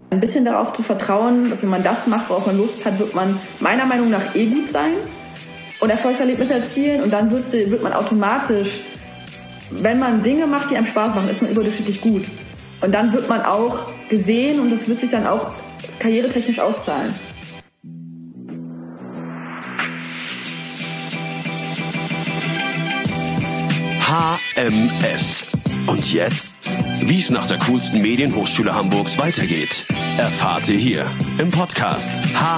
Ein bisschen darauf zu vertrauen, dass wenn man das macht, worauf man Lust hat, wird man meiner Meinung nach gut sein und Erfolgserlebnisse erzielen. Und dann wird man automatisch, wenn man Dinge macht, die einem Spaß machen, ist man überdurchschnittlich gut. Und dann wird man auch gesehen und das wird sich dann auch karrieretechnisch auszahlen. HMS. Und jetzt? Wie es nach der coolsten Medienhochschule Hamburgs weitergeht, erfahrt ihr hier im Podcast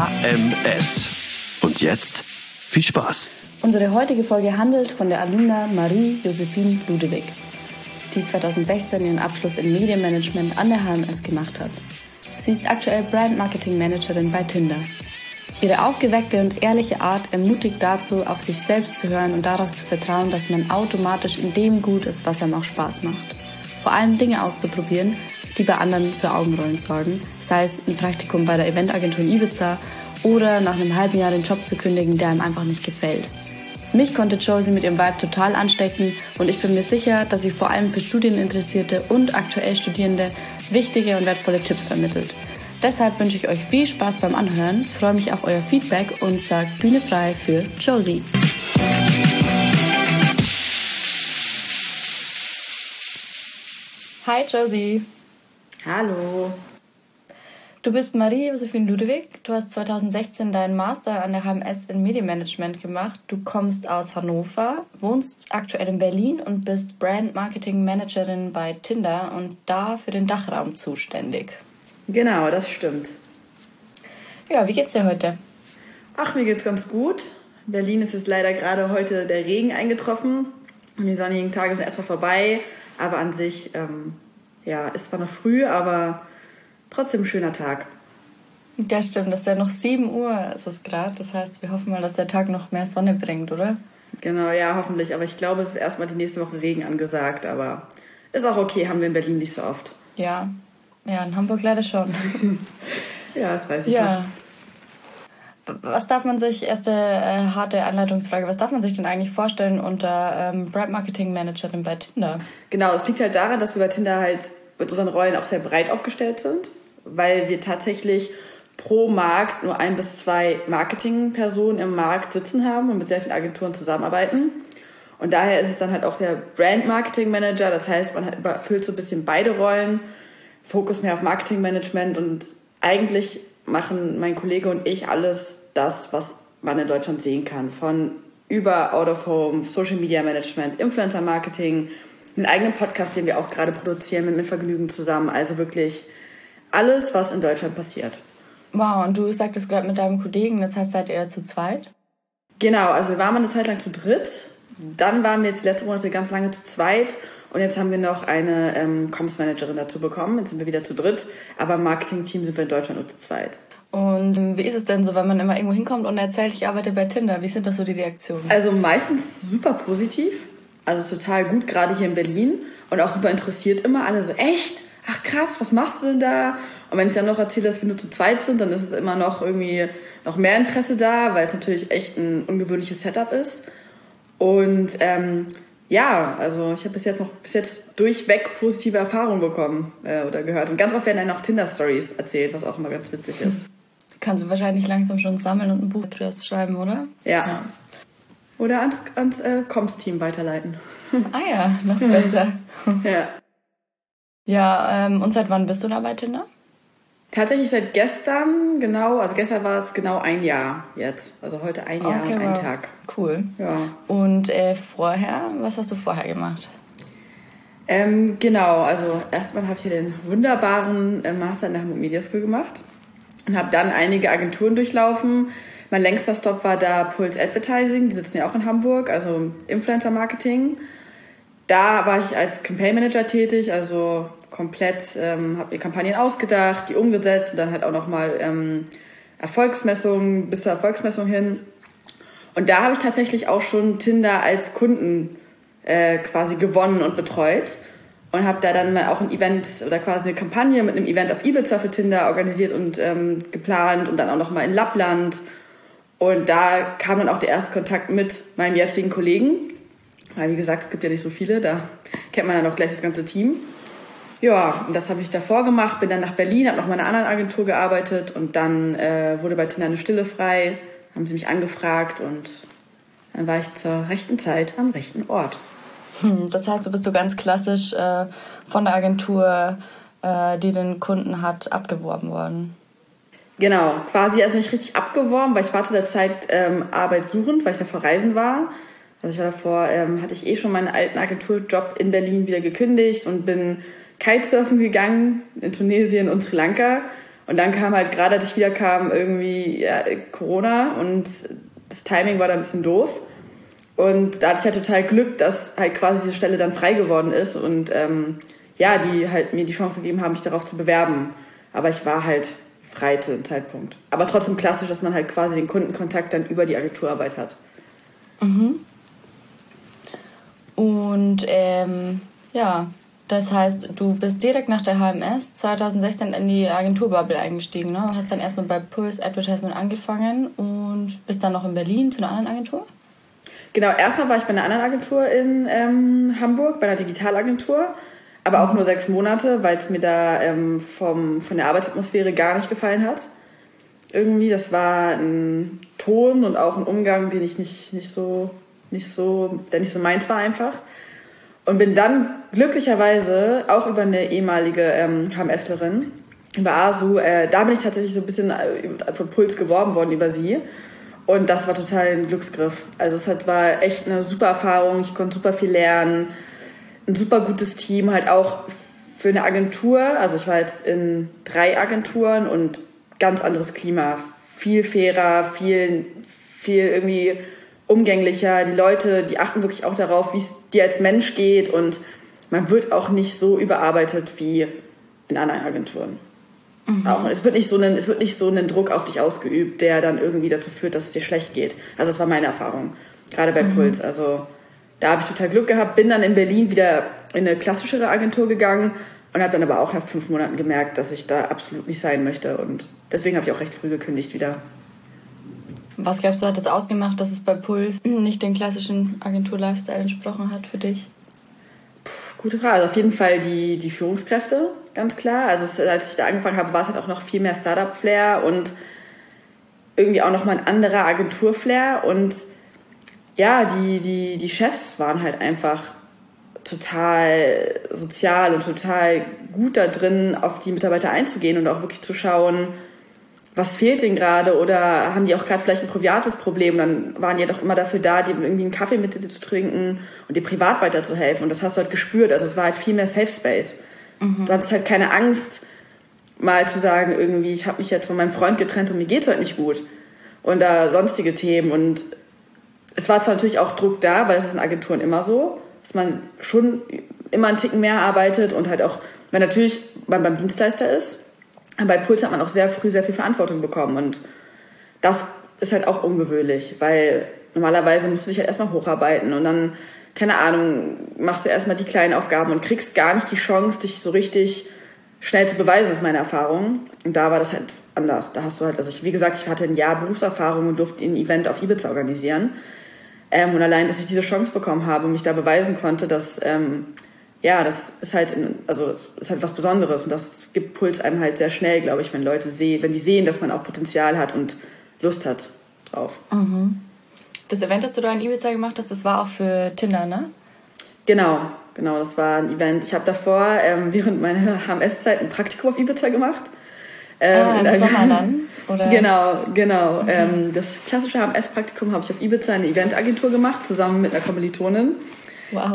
HMS. Und jetzt viel Spaß. Unsere heutige Folge handelt von der Alumna Marie-Josephine Ludewig, die 2016 ihren Abschluss in Medienmanagement an der HMS gemacht hat. Sie ist aktuell Brand Marketing Managerin bei Tinder. Ihre aufgeweckte und ehrliche Art ermutigt dazu, auf sich selbst zu hören und darauf zu vertrauen, dass man automatisch in dem gut ist, was einem auch Spaß macht. Vor allem Dinge auszuprobieren, die bei anderen für Augenrollen sorgen, sei es ein Praktikum bei der Eventagentur in Ibiza oder nach einem halben Jahr den Job zu kündigen, der einem einfach nicht gefällt. Mich konnte Josie mit ihrem Vibe total anstecken und ich bin mir sicher, dass sie vor allem für Studieninteressierte und aktuell Studierende wichtige und wertvolle Tipps vermittelt. Deshalb wünsche ich euch viel Spaß beim Anhören, freue mich auf euer Feedback und sage Bühne frei für Josie. Hi Josie. Hallo. Du bist Marie-Josephine Ludewig. Du hast 2016 deinen Master an der HMS in Medienmanagement gemacht. Du kommst aus Hannover, wohnst aktuell in Berlin und bist Brand Marketing Managerin bei Tinder und da für den Dachraum zuständig. Genau, das stimmt. Ja, wie geht's dir heute? Ach, mir geht's ganz gut. In Berlin ist es leider gerade heute der Regen eingetroffen und die sonnigen Tage sind erstmal vorbei. Aber an sich, ist zwar noch früh, aber trotzdem ein schöner Tag. Ja, stimmt. Das ist ja noch 7 Uhr ist es gerade. Das heißt, wir hoffen mal, dass der Tag noch mehr Sonne bringt, oder? Genau, ja, hoffentlich. Aber ich glaube, es ist erstmal die nächste Woche Regen angesagt. Aber ist auch okay, haben wir in Berlin nicht so oft. Ja, in Hamburg leider schon. Ja, das weiß ich noch. Was darf man sich, erste harte Anleitungsfrage, was darf man sich denn eigentlich vorstellen unter Brand Marketing Managerin bei Tinder? Genau, es liegt halt daran, dass wir bei Tinder halt mit unseren Rollen auch sehr breit aufgestellt sind, weil wir tatsächlich pro Markt nur 1 bis 2 Marketingpersonen im Markt sitzen haben und mit sehr vielen Agenturen zusammenarbeiten. Und daher ist es dann halt auch der Brand Marketing Manager, das heißt, man erfüllt so ein bisschen beide Rollen, Fokus mehr auf Marketingmanagement und eigentlich machen mein Kollege und ich alles das, was man in Deutschland sehen kann. Von über Out of Home, Social Media Management, Influencer Marketing, einen eigenen Podcast, den wir auch gerade produzieren mit Vergnügen zusammen. Also wirklich alles, was in Deutschland passiert. Wow, und du sagtest gerade mit deinem Kollegen, das heißt, seid ihr zu zweit? Genau, also wir waren mal eine Zeit lang zu dritt. Dann waren wir jetzt die letzten Monate ganz lange zu zweit. Und jetzt haben wir noch eine Comms-Managerin dazu bekommen. Jetzt sind wir wieder zu dritt. Aber im Marketing-Team sind wir in Deutschland nur zu zweit. Und wie ist es denn so, wenn man immer irgendwo hinkommt und erzählt, ich arbeite bei Tinder? Wie sind das so die Reaktionen? Also meistens super positiv. Also total gut, gerade hier in Berlin. Und auch super interessiert immer. Alle so, echt? Ach krass, was machst du denn da? Und wenn ich dann noch erzähle, dass wir nur zu zweit sind, dann ist es immer noch irgendwie noch mehr Interesse da, weil es natürlich echt ein ungewöhnliches Setup ist. Und also ich habe bis jetzt durchweg positive Erfahrungen bekommen oder gehört. Und ganz oft werden dann auch Tinder-Stories erzählt, was auch immer ganz witzig ist. Kannst du wahrscheinlich langsam schon sammeln und ein Buch drüber schreiben, oder? Ja. Oder ans Comms-Team weiterleiten. Ah ja, noch besser. Ja. Ja, und seit wann bist du da bei Tinder? Tatsächlich seit gestern, genau. Also gestern war es genau 1 Jahr jetzt. Also heute 1 Jahr und 1 Tag. Cool. Ja. Und vorher, was hast du vorher gemacht? Genau, also erstmal habe ich hier den wunderbaren Master in der Hamburg Media School gemacht und habe dann einige Agenturen durchlaufen. Mein längster Stop war da Puls Advertising, die sitzen ja auch in Hamburg, also Influencer Marketing. Da war ich als Campaign Manager tätig, also komplett habe mir Kampagnen ausgedacht, die umgesetzt und dann halt auch nochmal Erfolgsmessungen bis zur Erfolgsmessung hin. Und da habe ich tatsächlich auch schon Tinder als Kunden quasi gewonnen und betreut und habe da dann mal auch ein Event oder quasi eine Kampagne mit einem Event auf Ibiza für Tinder organisiert und geplant und dann auch nochmal in Lappland. Und da kam dann auch der erste Kontakt mit meinem jetzigen Kollegen, weil wie gesagt, es gibt ja nicht so viele, da kennt man dann auch gleich das ganze Team. Ja, und das habe ich davor gemacht, bin dann nach Berlin, habe noch mal in einer anderen Agentur gearbeitet und dann wurde bei Tinder eine Stelle frei, haben sie mich angefragt und dann war ich zur rechten Zeit am rechten Ort. Das heißt, du bist so ganz klassisch von der Agentur, die den Kunden hat, abgeworben worden. Genau, quasi also nicht richtig abgeworben, weil ich war zu der Zeit arbeitssuchend, weil ich davor reisen war. Also ich war davor, hatte ich schon meinen alten Agenturjob in Berlin wieder gekündigt und bin Kitesurfen gegangen in Tunesien und Sri Lanka. Und dann kam halt gerade, als ich wieder kam, irgendwie Corona und das Timing war da ein bisschen doof. Und da hatte ich halt total Glück, dass halt quasi diese Stelle dann frei geworden ist und die halt mir die Chance gegeben haben, mich darauf zu bewerben. Aber ich war halt frei zu dem Zeitpunkt. Aber trotzdem klassisch, dass man halt quasi den Kundenkontakt dann über die Agenturarbeit hat. Mhm. Und das heißt, du bist direkt nach der HMS 2016 in die Agenturbubble eingestiegen, ne? Hast dann erstmal bei Pulse Advertisement angefangen und bist dann noch in Berlin zu einer anderen Agentur? Genau, erstmal war ich bei einer anderen Agentur in Hamburg, bei einer Digitalagentur, aber auch nur 6 Monate, weil es mir da von der Arbeitsatmosphäre gar nicht gefallen hat. Irgendwie, das war ein Ton und auch ein Umgang, den ich nicht so meins war einfach. Und bin dann glücklicherweise auch über eine ehemalige HMSlerin, über Asu, da bin ich tatsächlich so ein bisschen von Puls geworben worden über sie. Und das war total ein Glücksgriff. Also es war echt eine super Erfahrung, ich konnte super viel lernen, ein super gutes Team, halt auch für eine Agentur. Also ich war jetzt in 3 Agenturen und ganz anderes Klima, viel fairer, viel irgendwie umgänglicher. Die Leute, die achten wirklich auch darauf, wie es dir als Mensch geht und man wird auch nicht so überarbeitet wie in anderen Agenturen. Mhm. Auch, es wird nicht so einen Druck auf dich ausgeübt, der dann irgendwie dazu führt, dass es dir schlecht geht. Also das war meine Erfahrung, gerade bei Puls. Also da habe ich total Glück gehabt, bin dann in Berlin wieder in eine klassischere Agentur gegangen und habe dann aber auch nach 5 Monaten gemerkt, dass ich da absolut nicht sein möchte und deswegen habe ich auch recht früh gekündigt wieder. Was glaubst du, hat das ausgemacht, dass es bei Puls nicht den klassischen Agentur-Lifestyle entsprochen hat für dich? Gute Frage. Also auf jeden Fall die Führungskräfte, ganz klar. Also als ich da angefangen habe, war es halt auch noch viel mehr Startup-Flair und irgendwie auch noch mal ein anderer Agentur-Flair. Und ja, die Chefs waren halt einfach total sozial und total gut da drin, auf die Mitarbeiter einzugehen und auch wirklich zu schauen, was fehlt denen gerade oder haben die auch gerade vielleicht ein privates Problem, dann waren die doch immer dafür da, dir irgendwie einen Kaffee mit dir zu trinken und dir privat weiterzuhelfen und das hast du halt gespürt, also es war halt viel mehr Safe Space. Mhm. Du hattest halt keine Angst, mal zu sagen irgendwie, ich habe mich jetzt von meinem Freund getrennt und mir geht's heute nicht gut und da sonstige Themen und es war zwar natürlich auch Druck da, weil es ist in Agenturen immer so, dass man schon immer einen Ticken mehr arbeitet und halt auch, weil natürlich man beim Dienstleister ist. Bei Puls hat man auch sehr früh sehr viel Verantwortung bekommen und das ist halt auch ungewöhnlich, weil normalerweise musst du dich halt erstmal hocharbeiten und dann, keine Ahnung, machst du erstmal die kleinen Aufgaben und kriegst gar nicht die Chance, dich so richtig schnell zu beweisen, ist meine Erfahrung. Und da war das halt anders. Da hast du halt, also ich hatte ein Jahr Berufserfahrung und durfte ein Event auf Ibiza organisieren. Und allein, dass ich diese Chance bekommen habe und mich da beweisen konnte, dass das ist halt, es ist halt was Besonderes und das gibt Puls einem halt sehr schnell, glaube ich, wenn die sehen, dass man auch Potenzial hat und Lust hat drauf. Mhm. Das Event, das du da in Ibiza gemacht hast, das war auch für Tinder, ne? Genau, das war ein Event. Ich habe davor während meiner HMS-Zeit ein Praktikum auf Ibiza gemacht. Im Sommer dann? Oder? Genau. Das klassische HMS-Praktikum habe ich auf Ibiza in einer Eventagentur gemacht, zusammen mit einer Kommilitonin. Wow.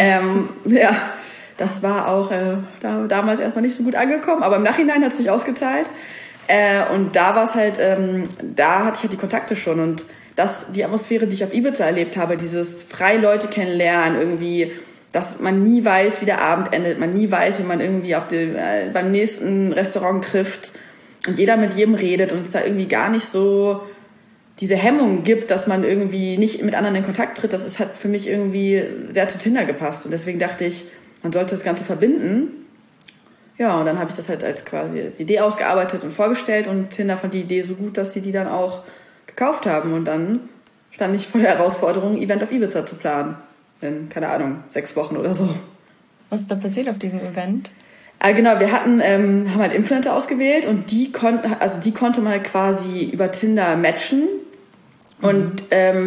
Das war auch damals erstmal nicht so gut angekommen, aber im Nachhinein hat es sich ausgezahlt. Und da war es halt, da hatte ich halt die Kontakte schon und die Atmosphäre, die ich auf Ibiza erlebt habe, dieses frei Leute kennenlernen, irgendwie, dass man nie weiß, wie der Abend endet, man nie weiß, wie man irgendwie beim nächsten Restaurant trifft und jeder mit jedem redet und es da irgendwie gar nicht so diese Hemmung gibt, dass man irgendwie nicht mit anderen in Kontakt tritt. Das hat für mich irgendwie sehr zu Tinder gepasst und deswegen dachte ich, man sollte das Ganze verbinden. Ja, und dann habe ich das halt als Idee ausgearbeitet und vorgestellt und Tinder fand die Idee so gut, dass sie die dann auch gekauft haben. Und dann stand ich vor der Herausforderung, ein Event auf Ibiza zu planen. In, keine Ahnung, 6 Wochen oder so. Was ist da passiert auf diesem Event? Genau, wir haben halt Influencer ausgewählt und die konnte man halt quasi über Tinder matchen und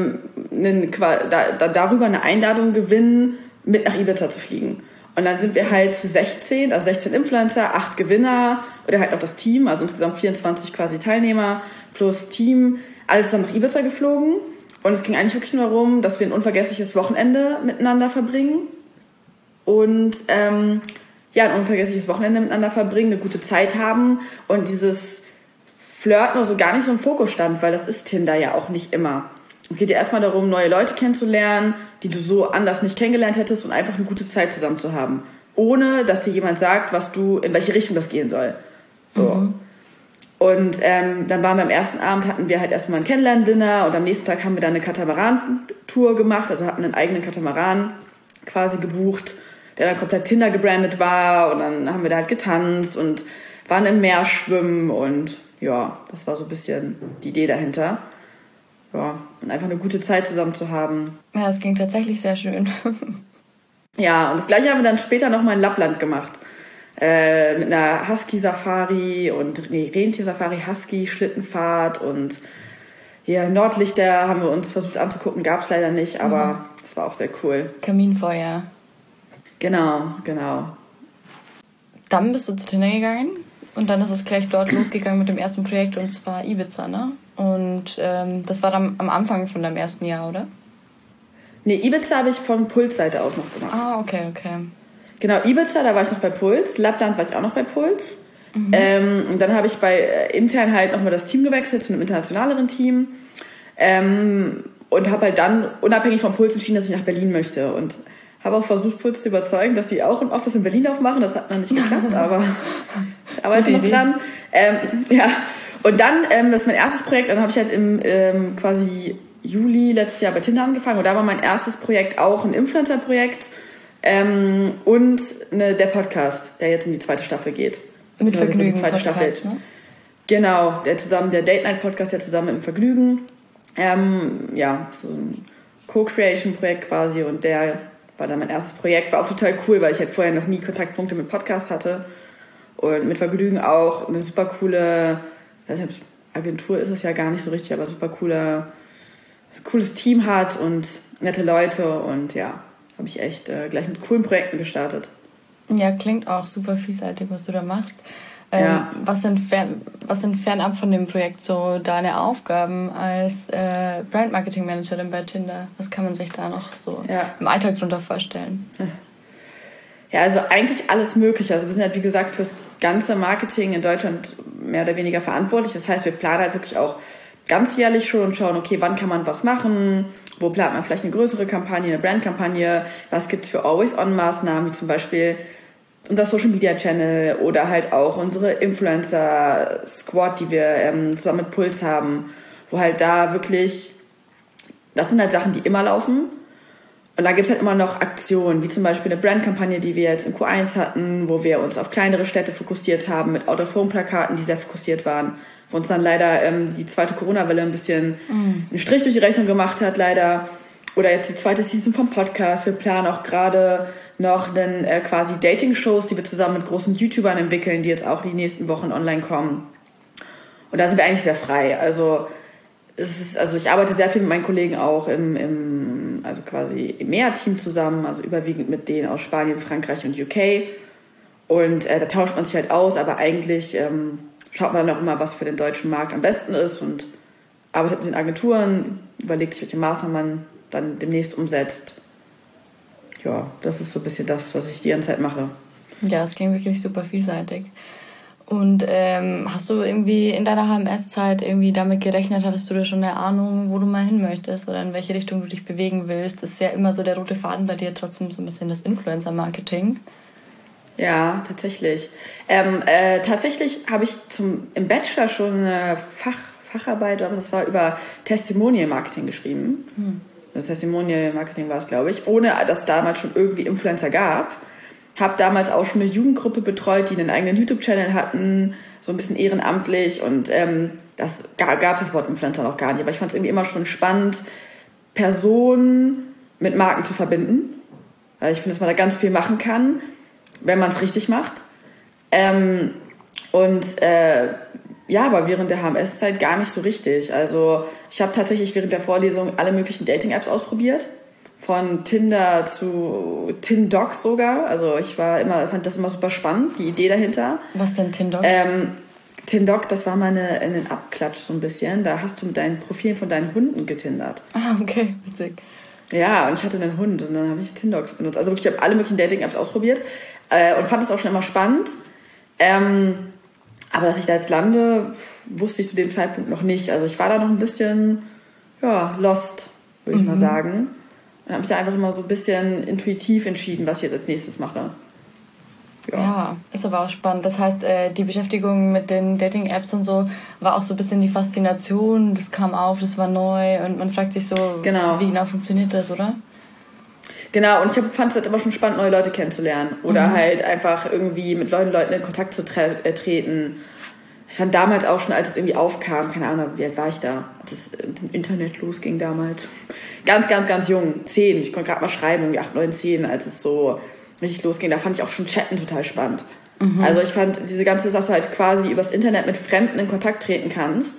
darüber eine Einladung gewinnen, mit nach Ibiza zu fliegen. Und dann sind wir halt zu 16 Influencer, 8 Gewinner oder halt auch das Team, also insgesamt 24 quasi Teilnehmer plus Team, alles dann nach Ibiza geflogen. Und es ging eigentlich wirklich nur darum, dass wir ein unvergessliches Wochenende miteinander verbringen. Und ein unvergessliches Wochenende miteinander verbringen, eine gute Zeit haben und dieses Flirten oder so gar nicht so im Fokus stand, weil das ist Tinder ja auch nicht immer. Es geht ja erstmal darum, neue Leute kennenzulernen, die du so anders nicht kennengelernt hättest und einfach eine gute Zeit zusammen zu haben. Ohne, dass dir jemand sagt, in welche Richtung das gehen soll. So. Mhm. Und dann waren wir am ersten Abend, hatten wir halt erstmal ein Kennenlern-Dinner und am nächsten Tag haben wir dann eine Katamaran-Tour gemacht, also hatten einen eigenen Katamaran quasi gebucht, der dann komplett Tinder gebrandet war und dann haben wir da halt getanzt und waren im Meer schwimmen und ja, das war so ein bisschen die Idee dahinter. Ja, und einfach eine gute Zeit zusammen zu haben. Ja, es ging tatsächlich sehr schön. Ja, und das Gleiche haben wir dann später nochmal in Lappland gemacht. Mit einer Husky-Safari Rentier-Safari, Husky, Schlittenfahrt und hier Nordlichter haben wir uns versucht anzugucken, gab es leider nicht, aber es war auch sehr cool. Kaminfeuer. Genau. Dann bist du zu Tinder gegangen und dann ist es gleich dort losgegangen mit dem ersten Projekt und zwar Ibiza, ne? Und das war dann am Anfang von deinem ersten Jahr, oder? Nee, Ibiza habe ich von Puls-Seite aus noch gemacht. Ah, okay. Genau, Ibiza, da war ich noch bei Puls. Lappland war ich auch noch bei Puls. Und dann habe ich intern halt nochmal das Team gewechselt zu einem internationaleren Team. Und habe halt dann unabhängig vom Puls entschieden, dass ich nach Berlin möchte. Und habe auch versucht, Puls zu überzeugen, dass sie auch ein Office in Berlin aufmachen. Das hat noch nicht geklappt, aber ich arbeite noch dran. Ja. Und dann, das ist mein erstes Projekt, dann habe ich halt im quasi Juli letztes Jahr bei Tinder angefangen. Und da war mein erstes Projekt auch ein Influencer-Projekt und der Podcast, der jetzt in die zweite Staffel geht. Mit Vergnügen die zweite Podcast, Staffel. Ne? Genau, der Date-Night-Podcast, der zusammen mit dem Vergnügen. So ein Co-Creation-Projekt quasi und der war dann mein erstes Projekt. War auch total cool, weil ich halt vorher noch nie Kontaktpunkte mit Podcast hatte. Und mit Vergnügen auch eine super coole, Agentur ist es ja gar nicht so richtig, aber super cooles Team hat und nette Leute. Und ja, habe ich echt gleich mit coolen Projekten gestartet. Ja, klingt auch super vielseitig, was du da machst. Ja. Was sind fernab von dem Projekt so deine Aufgaben als Brand-Marketing-Managerin bei Tinder? Was kann man sich da noch so im Alltag drunter vorstellen? Ja, also eigentlich alles Mögliche. Also wir sind halt, wie gesagt, fürs ganze Marketing in Deutschland mehr oder weniger verantwortlich. Das heißt, wir planen halt wirklich auch ganzjährlich schon und schauen, okay, wann kann man was machen? Wo plant man vielleicht eine größere Kampagne, eine Brandkampagne? Was gibt's für Always-On-Maßnahmen, wie zum Beispiel unser Social-Media-Channel oder halt auch unsere Influencer-Squad, die wir zusammen mit Puls haben, wo halt da wirklich, das sind halt Sachen, die immer laufen. Und da gibt's halt immer noch Aktionen, wie zum Beispiel eine Brandkampagne, die wir jetzt im Q1 hatten, wo wir uns auf kleinere Städte fokussiert haben mit Out-of-Home-Plakaten, die sehr fokussiert waren, wo uns dann leider die zweite Corona-Welle ein bisschen einen Strich durch die Rechnung gemacht hat, leider. Oder jetzt die zweite Season vom Podcast. Wir planen auch gerade noch quasi Dating-Shows, die wir zusammen mit großen YouTubern entwickeln, die jetzt auch die nächsten Wochen online kommen. Und da sind wir eigentlich sehr frei. Also ich arbeite sehr viel mit meinen Kollegen auch im MEA-Team zusammen, also überwiegend mit denen aus Spanien, Frankreich und UK. Und da tauscht man sich halt aus, aber eigentlich schaut man dann auch immer, was für den deutschen Markt am besten ist und arbeitet mit den Agenturen, überlegt sich, welche Maßnahmen man dann demnächst umsetzt. Ja, das ist so ein bisschen das, was ich die ganze Zeit mache. Ja, das klingt wirklich super vielseitig. Und hast du irgendwie in deiner HMS-Zeit irgendwie damit gerechnet, hattest du da schon eine Ahnung, wo du mal hin möchtest oder in welche Richtung du dich bewegen willst? Das ist ja immer so der rote Faden bei dir, trotzdem so ein bisschen das Influencer-Marketing. Ja, tatsächlich. Tatsächlich habe ich im Bachelor schon eine Facharbeit, aber das war über Testimonial-Marketing geschrieben. Also Testimonial-Marketing war es, glaube ich, ohne dass es damals schon irgendwie Influencer gab. Habe damals auch schon eine Jugendgruppe betreut, die einen eigenen YouTube-Channel hatten, so ein bisschen ehrenamtlich. Und das gab das Wort Influencer noch gar nicht. Aber ich fand es irgendwie immer schon spannend, Personen mit Marken zu verbinden. Weil ich finde, dass man da ganz viel machen kann, wenn man es richtig macht. Aber während der HMS-Zeit gar nicht so richtig. Also ich habe tatsächlich während der Vorlesung alle möglichen Dating-Apps ausprobiert. Von Tinder zu Tindocs sogar. Also fand das immer super spannend, die Idee dahinter. Was denn Tindocs? Tindoc, das war mal ein Abklatsch so ein bisschen. Da hast du mit deinen Profilen von deinen Hunden getindert. Ah, okay, witzig. Ja, und ich hatte einen Hund und dann habe ich Tindocs benutzt. Also wirklich, ich habe alle möglichen Dating-Apps ausprobiert und fand es auch schon immer spannend. Aber dass ich da jetzt lande, wusste ich zu dem Zeitpunkt noch nicht. Also ich war da noch ein bisschen, lost, würde ich mal sagen. Und habe mich da einfach immer so ein bisschen intuitiv entschieden, was ich jetzt als nächstes mache. Ja, ist aber auch spannend. Das heißt, die Beschäftigung mit den Dating-Apps und so war auch so ein bisschen die Faszination. Das kam auf, das war neu und man fragt sich so, wie genau funktioniert das, oder? Genau, und ich fand es halt immer schon spannend, neue Leute kennenzulernen. Oder halt einfach irgendwie mit neuen Leuten in Kontakt zu treten. Ich fand damals auch schon, als es irgendwie aufkam, keine Ahnung, wie alt war ich da, als es mit dem Internet losging damals. Ganz, ganz, ganz jung, 10. Ich konnte gerade mal schreiben, irgendwie 8, 9, 10, als es so richtig losging. Da fand ich auch schon Chatten total spannend. Also ich fand diese ganze Sache, dass du halt quasi übers Internet mit Fremden in Kontakt treten kannst,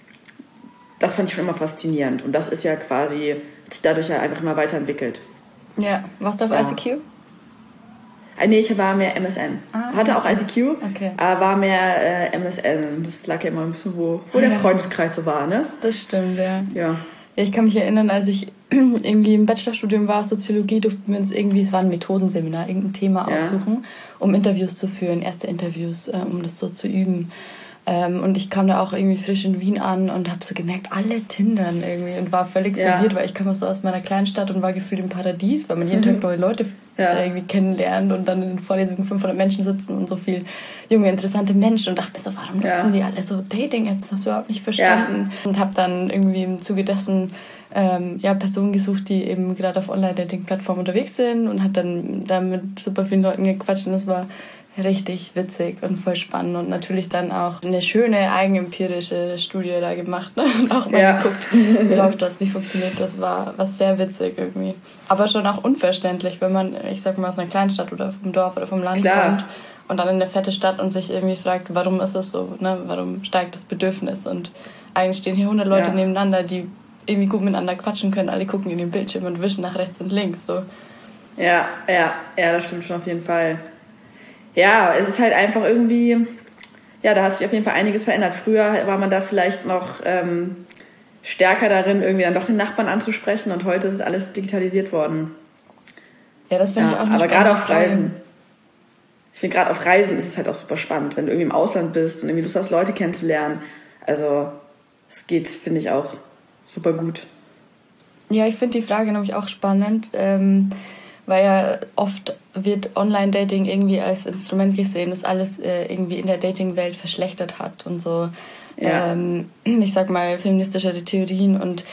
das fand ich schon immer faszinierend. Und das ist ja quasi, hat sich dadurch ja einfach immer weiterentwickelt. Ja, warst du auf ICQ? Nee, ich war mehr MSN. Hatte auch ICQ, okay. Aber war mehr MSN. Das lag ja immer ein bisschen, wo der Freundeskreis so war, ne? Das stimmt, ja. Ja. Ich kann mich erinnern, als ich irgendwie im Bachelorstudium war, Soziologie, durften wir uns irgendwie, es war ein Methodenseminar, irgendein Thema aussuchen, um Interviews zu führen, erste Interviews, um das so zu üben. Und ich kam da auch irgendwie frisch in Wien an und habe so gemerkt, alle tindern irgendwie und war völlig verwirrt, weil ich kam so aus meiner kleinen Stadt und war gefühlt im Paradies, weil man jeden Tag neue Leute irgendwie kennenlernt und dann in den Vorlesungen 500 Menschen sitzen und so viel junge, interessante Menschen und dachte mir so, warum nutzen die alle so Dating-Apps? Das hast du überhaupt nicht verstanden. Und habe dann irgendwie im Zuge dessen Personen gesucht, die eben gerade auf Online-Dating-Plattformen unterwegs sind und hat dann da mit super vielen Leuten gequatscht und das war richtig witzig und voll spannend und natürlich dann auch eine schöne eigenempirische Studie da gemacht, ne? Und auch mal geguckt, wie läuft das, wie funktioniert das, war sehr witzig irgendwie. Aber schon auch unverständlich, wenn man, ich sag mal, aus einer Kleinstadt oder vom Dorf oder vom Land kommt und dann in eine fette Stadt und sich irgendwie fragt, warum ist es so, ne? Warum steigt das Bedürfnis und eigentlich stehen hier 100 Leute nebeneinander, die irgendwie gut miteinander quatschen können, alle gucken in den Bildschirm und wischen nach rechts und links, so. Ja, das stimmt schon auf jeden Fall. Ja, es ist halt einfach irgendwie, da hat sich auf jeden Fall einiges verändert. Früher war man da vielleicht noch stärker darin, irgendwie dann doch den Nachbarn anzusprechen und heute ist alles digitalisiert worden. Ja, das finde ich auch nicht aber gerade auf Reisen. Ich finde, gerade auf Reisen ist es halt auch super spannend, wenn du irgendwie im Ausland bist und irgendwie Lust hast, Leute kennenzulernen. Also, es geht, finde ich, auch super gut. Ja, ich finde die Frage nämlich auch spannend, weil ja oft wird Online-Dating irgendwie als Instrument gesehen, das alles irgendwie in der Dating-Welt verschlechtert hat und so, ich sag mal, feministischere Theorien und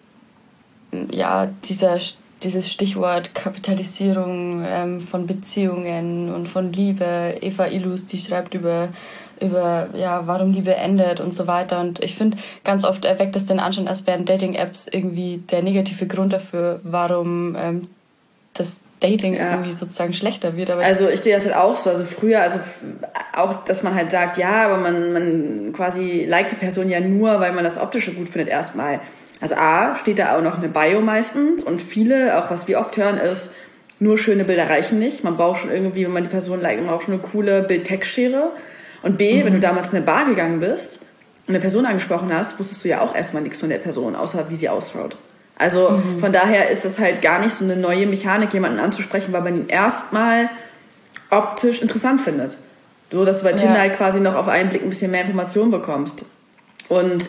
dieses Stichwort Kapitalisierung von Beziehungen und von Liebe. Eva Illus, die schreibt über warum Liebe endet und so weiter. Und ich finde, ganz oft erweckt es den Anschein, als wären Dating-Apps irgendwie der negative Grund dafür, warum das Dating irgendwie sozusagen schlechter wird. Aber also ich sehe das halt auch so. Also früher, auch, dass man halt sagt, aber man quasi liked die Person ja nur, weil man das Optische gut findet erstmal. Also steht da auch noch eine Bio meistens und viele, auch was wir oft hören, ist, nur schöne Bilder reichen nicht. Man braucht schon irgendwie, wenn man die Person liked, man braucht schon eine coole Bild-Text-Schere. Und B, wenn du damals in eine Bar gegangen bist und eine Person angesprochen hast, wusstest du ja auch erstmal nichts von der Person, außer wie sie ausschaut. Also von daher ist das halt gar nicht so eine neue Mechanik, jemanden anzusprechen, weil man ihn erstmal optisch interessant findet. So, dass du bei Tinder halt quasi noch auf einen Blick ein bisschen mehr Informationen bekommst. Und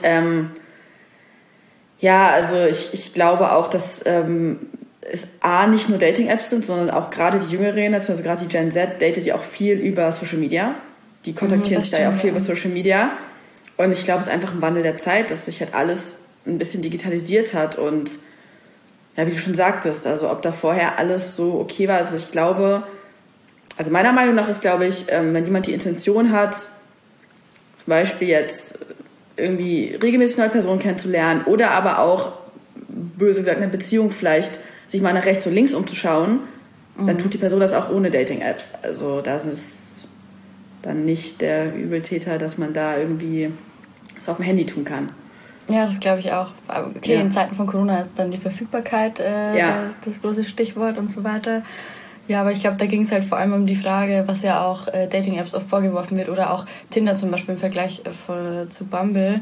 also ich glaube auch, dass es nicht nur Dating-Apps sind, sondern auch gerade die jüngere Generation, also gerade die Gen Z, datet ja auch viel über Social Media. Die kontaktieren sich da ja auch viel über Social Media. Und ich glaube, es ist einfach ein Wandel der Zeit, dass sich halt alles ein bisschen digitalisiert hat. Und ja, wie du schon sagtest, also ob da vorher alles so okay war. Also ich glaube, also meiner Meinung nach ist, glaube ich, wenn jemand die Intention hat, zum Beispiel jetzt irgendwie regelmäßig neue Personen kennenzulernen oder aber auch, böse gesagt, eine Beziehung vielleicht, sich mal nach rechts und links umzuschauen, dann tut die Person das auch ohne Dating-Apps. Also das ist dann nicht der Übeltäter, dass man da irgendwie was auf dem Handy tun kann. Ja, das glaube ich auch. Okay, in Zeiten von Corona ist dann die Verfügbarkeit das große Stichwort und so weiter. Ja, aber ich glaube, da ging es halt vor allem um die Frage, was ja auch Dating-Apps oft vorgeworfen wird oder auch Tinder zum Beispiel im Vergleich zu Bumble,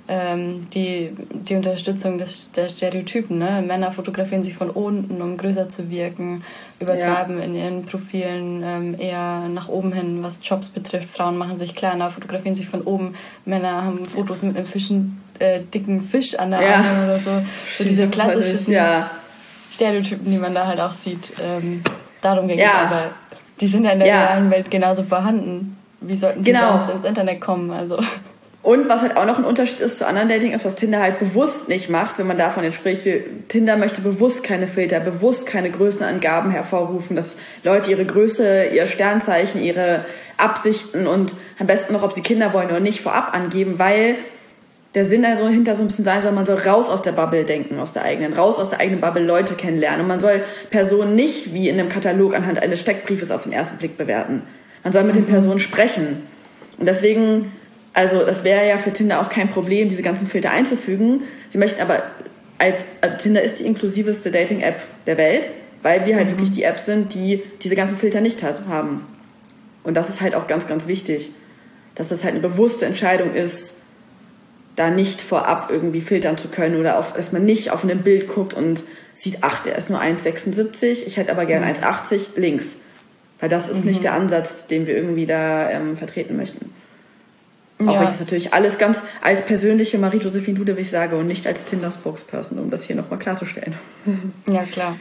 die Unterstützung der Stereotypen. Ne? Männer fotografieren sich von unten, um größer zu wirken, übertreiben in ihren Profilen eher nach oben hin, was Jobs betrifft. Frauen machen sich kleiner, fotografieren sich von oben. Männer haben Fotos mit einem dicken Fisch an der Arme oder so. So diese klassischen Stereotypen, die man da halt auch sieht. Darum ging es aber. Die sind ja in der realen Welt genauso vorhanden. Wie sollten sie sonst ins Internet kommen? Also. Und was halt auch noch ein Unterschied ist zu anderen Dating, ist, was Tinder halt bewusst nicht macht, wenn man davon jetzt spricht. Tinder möchte bewusst keine Filter, bewusst keine Größenangaben hervorrufen, dass Leute ihre Größe, ihr Sternzeichen, ihre Absichten und am besten noch, ob sie Kinder wollen oder nicht, vorab angeben, weil der Sinn also hinter so ein bisschen sein soll, man soll raus aus der Bubble denken, raus aus der eigenen Bubble Leute kennenlernen. Und man soll Personen nicht wie in einem Katalog anhand eines Steckbriefes auf den ersten Blick bewerten. Man soll mit den Personen sprechen. Und deswegen, also das wäre ja für Tinder auch kein Problem, diese ganzen Filter einzufügen. Sie möchten aber, also Tinder ist die inklusiveste Dating-App der Welt, weil wir halt wirklich die App sind, die diese ganzen Filter nicht haben. Und das ist halt auch ganz, ganz wichtig, dass das halt eine bewusste Entscheidung ist, da nicht vorab irgendwie filtern zu können oder dass man nicht auf ein Bild guckt und sieht, ach, der ist nur 1,76, ich hätte aber gerne 1,80 links. Weil das ist nicht der Ansatz, den wir irgendwie da vertreten möchten. Auch wenn ich das natürlich alles ganz als persönliche Marie-Josephine Ludewig sage und nicht als Tinder-Spokesperson, um das hier nochmal klarzustellen. Ja, klar.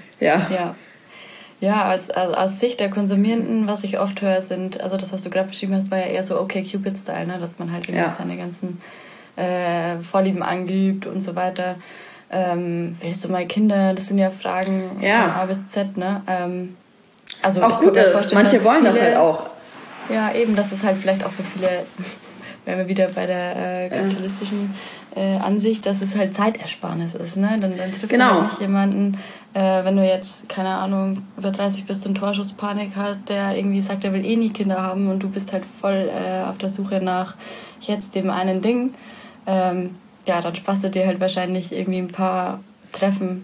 Ja, aus Sicht der Konsumierenden, was ich oft höre, sind, also das, was du gerade beschrieben hast, war ja eher so Cupid-Style, ne? Dass man halt irgendwie seine ganzen Vorlieben angibt und so weiter. Willst du mal Kinder? Das sind ja Fragen von A bis Z, ne? Also auch gut ist. Manche wollen das halt auch. Ja, eben, dass es halt vielleicht auch für viele, wenn wir wieder bei der kapitalistischen Ansicht, dass es halt Zeitersparnis ist, ne? Dann triffst du halt nicht jemanden, wenn du jetzt, keine Ahnung, über 30 bist und Torschusspanik hast, der irgendwie sagt, er will eh nie Kinder haben und du bist halt voll auf der Suche nach jetzt dem einen Ding. Dann sparst du dir halt wahrscheinlich irgendwie ein paar Treffen,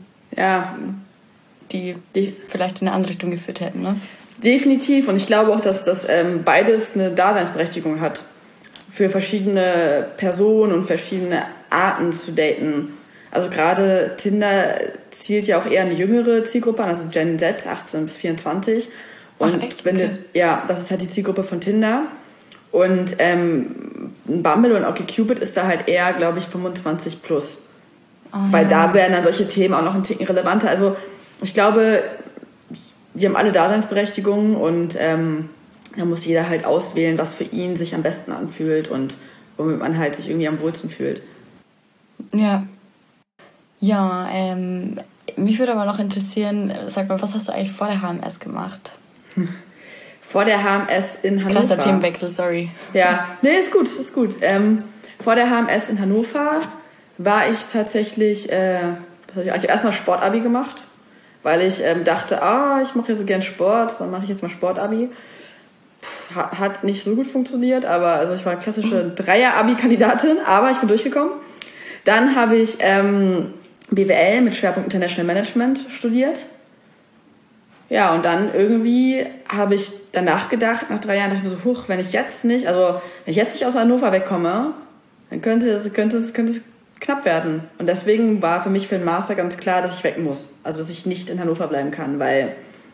die vielleicht in eine andere Richtung geführt hätten, ne? Definitiv. Und ich glaube auch, dass das beides eine Daseinsberechtigung hat. Für verschiedene Personen und verschiedene Arten zu daten. Also gerade Tinder zielt ja auch eher eine jüngere Zielgruppe an, also Gen Z, 18 bis 24. Und das ist halt die Zielgruppe von Tinder. Und Bumble und OkCupid ist da halt eher, glaube ich, 25 plus. Weil da werden dann solche Themen auch noch ein Ticken relevanter. Also ich glaube, die haben alle Daseinsberechtigungen und da muss jeder halt auswählen, was für ihn sich am besten anfühlt und womit man halt sich irgendwie am wohlsten fühlt. Ja, mich würde aber noch interessieren, sag mal, was hast du eigentlich vor der HMS gemacht? Vor der HMS in Hannover. Krasser Themenwechsel, sorry. Ja, nee, ist gut. Vor der HMS in Hannover war ich tatsächlich, ich habe erstmal Sportabi gemacht, weil ich dachte, ich mache ja so gern Sport, dann mache ich jetzt mal Sportabi. Hat nicht so gut funktioniert, aber also ich war eine klassische Dreier-Abi-Kandidatin, aber ich bin durchgekommen. Dann habe ich BWL mit Schwerpunkt International Management studiert. Ja, und dann irgendwie habe ich danach gedacht, nach 3 Jahren dachte ich mir so, wenn ich jetzt nicht aus Hannover wegkomme, dann könnte es knapp werden. Und deswegen war für mich für den Master ganz klar, dass ich weg muss. Also, dass ich nicht in Hannover bleiben kann, weil,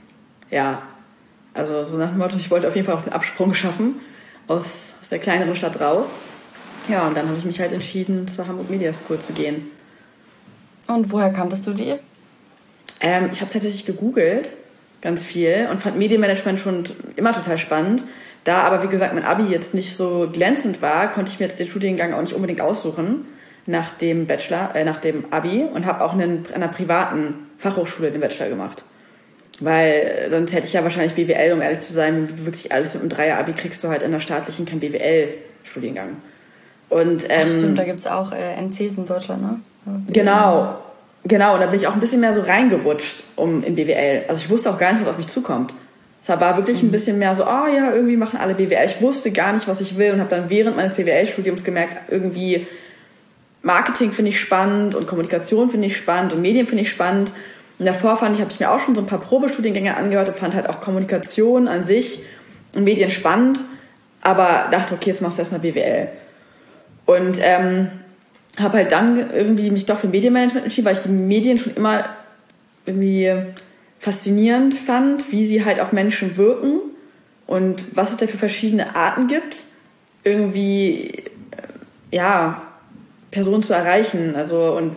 also so nach dem Motto, ich wollte auf jeden Fall auch den Absprung schaffen aus der kleineren Stadt raus. Ja, und dann habe ich mich halt entschieden, zur Hamburg Media School zu gehen. Und woher kanntest du die? Ich habe tatsächlich gegoogelt, ganz viel, und fand Medienmanagement schon immer total spannend. Da aber, wie gesagt, mein Abi jetzt nicht so glänzend war, konnte ich mir jetzt den Studiengang auch nicht unbedingt aussuchen nach dem Abi und habe auch an einer privaten Fachhochschule den Bachelor gemacht. Weil sonst hätte ich ja wahrscheinlich BWL, um ehrlich zu sein, wirklich alles mit einem Dreier-Abi kriegst du halt in der staatlichen keinen BWL-Studiengang. Und, stimmt, da gibt es auch NCs in Deutschland, ne? Genau, und da bin ich auch ein bisschen mehr so reingerutscht in BWL. Also ich wusste auch gar nicht, was auf mich zukommt. Es war wirklich ein bisschen mehr so, oh ja, irgendwie machen alle BWL. Ich wusste gar nicht, was ich will und habe dann während meines BWL-Studiums gemerkt, irgendwie Marketing finde ich spannend und Kommunikation finde ich spannend und Medien finde ich spannend. Und davor habe ich mir auch schon so ein paar Probestudiengänge angehört und fand halt auch Kommunikation an sich und Medien spannend, aber dachte, okay, jetzt machst du erstmal BWL. Und habe halt dann irgendwie mich doch für Medienmanagement entschieden, weil ich die Medien schon immer irgendwie faszinierend fand, wie sie halt auf Menschen wirken und was es da für verschiedene Arten gibt, irgendwie, Personen zu erreichen. Also, und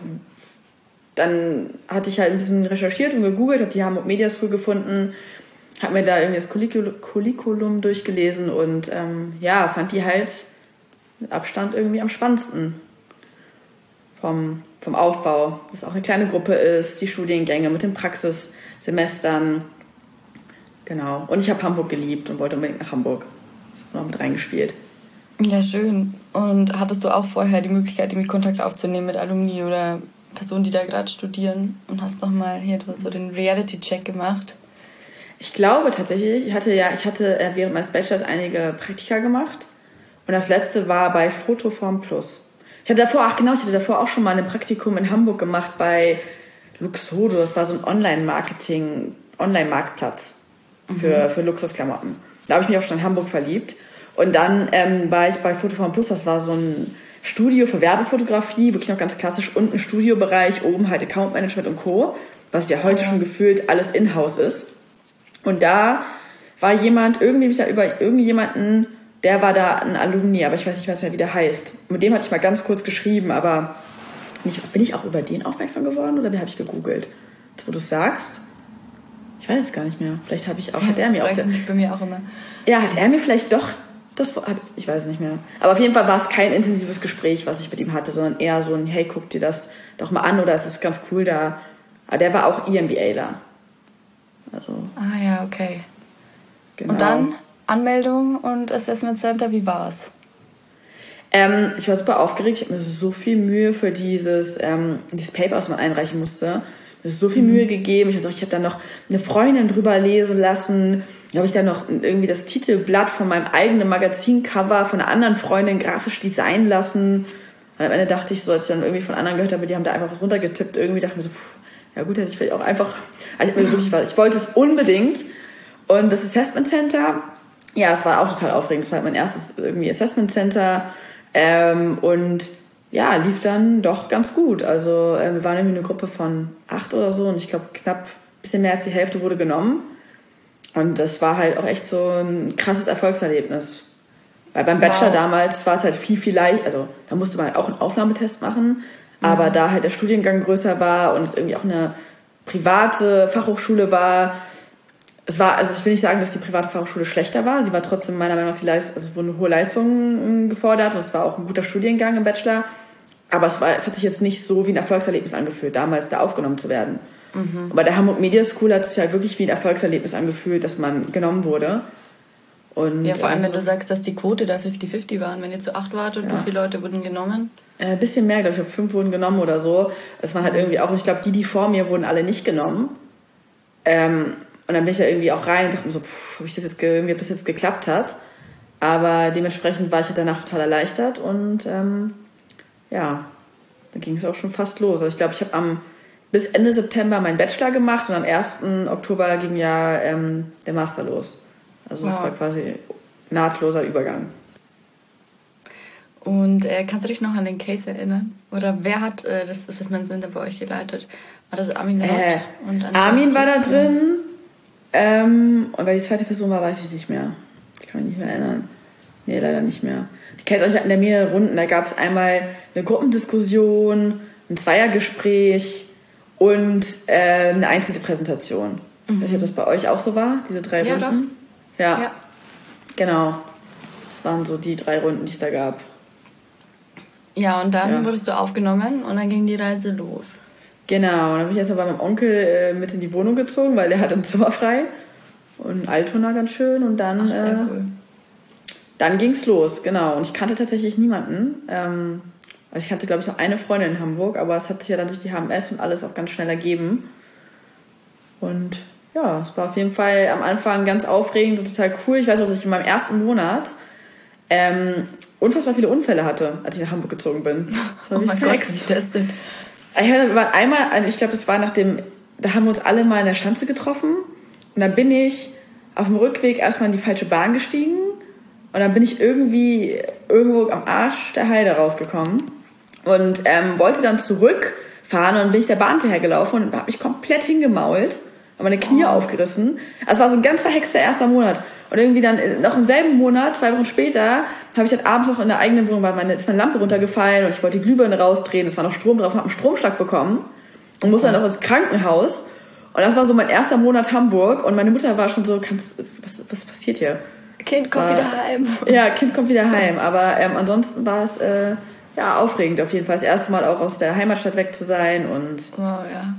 dann hatte ich halt ein bisschen recherchiert und gegoogelt, habe die Hamburg Media School gefunden, habe mir da irgendwie das Curriculum durchgelesen und fand die halt mit Abstand irgendwie am spannendsten vom Aufbau, dass es auch eine kleine Gruppe ist, die Studiengänge mit den Praxissemestern. Genau. Und ich habe Hamburg geliebt und wollte unbedingt nach Hamburg. Das ist noch mit reingespielt. Ja, schön. Und hattest du auch vorher die Möglichkeit, irgendwie Kontakt aufzunehmen mit Alumni oder Personen, die da gerade studieren? Und hast nochmal hier so den Reality-Check gemacht? Ich glaube tatsächlich, ich hatte während meines Bachelors einige Praktika gemacht. Und das letzte war bei Fotoform Plus. Ich hatte davor auch schon mal ein Praktikum in Hamburg gemacht bei Luxodo. Das war so ein Online-Marktplatz für Luxusklamotten. Da habe ich mich auch schon in Hamburg verliebt. Und dann war ich bei Fotoform Plus. Das war so ein Studio für Werbefotografie, wirklich noch ganz klassisch. Unten ein Studiobereich, oben halt Account-Management und Co., was ja heute schon gefühlt alles in-house ist. Und da war irgendjemanden, der war da ein Alumni, aber ich weiß nicht mehr, wie der heißt. Mit dem hatte ich mal ganz kurz geschrieben, aber bin ich auch über den aufmerksam geworden oder wie habe ich gegoogelt? Jetzt, wo du es sagst, ich weiß es gar nicht mehr. Vielleicht hat er mir auch... bei mir auch immer. Ja, hat er mir vielleicht doch... Ich weiß es nicht mehr. Aber auf jeden Fall war es kein intensives Gespräch, was ich mit ihm hatte, sondern eher so ein, hey, guck dir das doch mal an oder es ist ganz cool da. Aber der war auch EMBAler. Also... Ah ja, okay. Genau. Und dann Anmeldung und Assessment Center, wie war's? Ich war super aufgeregt. Ich habe mir so viel Mühe für dieses Paper, was man einreichen musste. Mir so viel Mühe gegeben. Ich habe dann noch eine Freundin drüber lesen lassen. Dann habe ich dann noch irgendwie das Titelblatt von meinem eigenen Magazincover von einer anderen Freundin grafisch designen lassen. Und am Ende dachte ich so, als ich dann irgendwie von anderen gehört habe, die haben da einfach was runtergetippt. Irgendwie dachte ich mir so, ja gut, hätte ich vielleicht auch einfach... ich wollte es unbedingt. Und das Assessment Center, ja, es war auch total aufregend. Es war mein erstes irgendwie Assessment Center. Und ja, lief dann doch ganz gut. Also wir waren irgendwie eine Gruppe von 8 oder so und ich glaube knapp ein bisschen mehr als die Hälfte wurde genommen. Und das war halt auch echt so ein krasses Erfolgserlebnis. Weil beim Bachelor damals war es halt viel leichter. Also da musste man halt auch einen Aufnahmetest machen. Aber da halt der Studiengang größer war und es irgendwie auch eine private Fachhochschule war, also ich will nicht sagen, dass die private Fachhochschule schlechter war. Sie war trotzdem meiner Meinung nach es wurden hohe Leistungen gefordert und es war auch ein guter Studiengang im Bachelor. Aber es hat sich jetzt nicht so wie ein Erfolgserlebnis angefühlt, damals da aufgenommen zu werden. Und bei der Hamburg Media School hat es sich halt wirklich wie ein Erfolgserlebnis angefühlt, dass man genommen wurde. Und, ja, vor allem, wenn du sagst, dass die Quote da 50-50 waren, wenn ihr zu 8 wart und wie viele Leute wurden genommen? Ein bisschen mehr, glaube ich, 5 wurden genommen oder so. Es waren halt irgendwie auch, ich glaube, die vor mir wurden alle nicht genommen. Und dann bin ich da irgendwie auch rein und dachte mir so, ob das jetzt geklappt hat. Aber dementsprechend war ich halt danach total erleichtert und dann ging es auch schon fast los. Also ich glaube, ich habe bis Ende September meinen Bachelor gemacht und am 1. Oktober ging ja der Master los. Also das war quasi nahtloser Übergang. Und kannst du dich noch an den Case erinnern? Oder wer hat das Assessment Center bei euch geleitet? War das Armin Rott? Armin war da drin. Und wer die zweite Person war, weiß ich nicht mehr. Ich kann mich nicht mehr erinnern. Nee, leider nicht mehr. Die Case hatten da mehrere Runden. Da gab es einmal eine Gruppendiskussion, ein Zweiergespräch und eine einzelne Präsentation. Ich weiß nicht, ob das bei euch auch so war, diese 3 Runden. Doch. Ja, genau. Das waren so die 3 Runden, die es da gab. Ja, und dann wurdest du aufgenommen und dann ging die Reise los. Genau, und dann bin ich erstmal bei meinem Onkel mit in die Wohnung gezogen, weil der hat ein Zimmer frei. Und Altona ganz schön. Und dann, sehr cool. Dann ging's los, genau. Und ich kannte tatsächlich niemanden. Also ich kannte, glaube ich, noch eine Freundin in Hamburg, aber es hat sich ja dann durch die HMS und alles auch ganz schnell ergeben. Und ja, es war auf jeden Fall am Anfang ganz aufregend und total cool. Ich weiß, dass ich in meinem ersten Monat unfassbar viele Unfälle hatte, als ich nach Hamburg gezogen bin. Oh mein Gott, wie ist das denn? Ich glaube, das war da haben wir uns alle mal in der Schanze getroffen und dann bin ich auf dem Rückweg erstmal in die falsche Bahn gestiegen und dann bin ich irgendwo am Arsch der Heide rausgekommen und wollte dann zurückfahren und dann bin ich der Bahn hinterhergelaufen und habe mich komplett hingemault und meine Knie aufgerissen. Also es war so ein ganz verhexter erster Monat. Und irgendwie dann noch im selben Monat, 2 Wochen später, habe ich dann abends noch in der eigenen Wohnung, weil ist meine Lampe runtergefallen und ich wollte die Glühbirne rausdrehen, es war noch Strom drauf, habe einen Stromschlag bekommen und musste dann noch ins Krankenhaus. Und das war so mein erster Monat Hamburg und meine Mutter war schon so, was passiert hier? Kind kommt wieder heim. Ja, Kind kommt wieder heim. Aber ansonsten war es aufregend auf jeden Fall. Das erste Mal auch aus der Heimatstadt weg zu sein und wow, ja.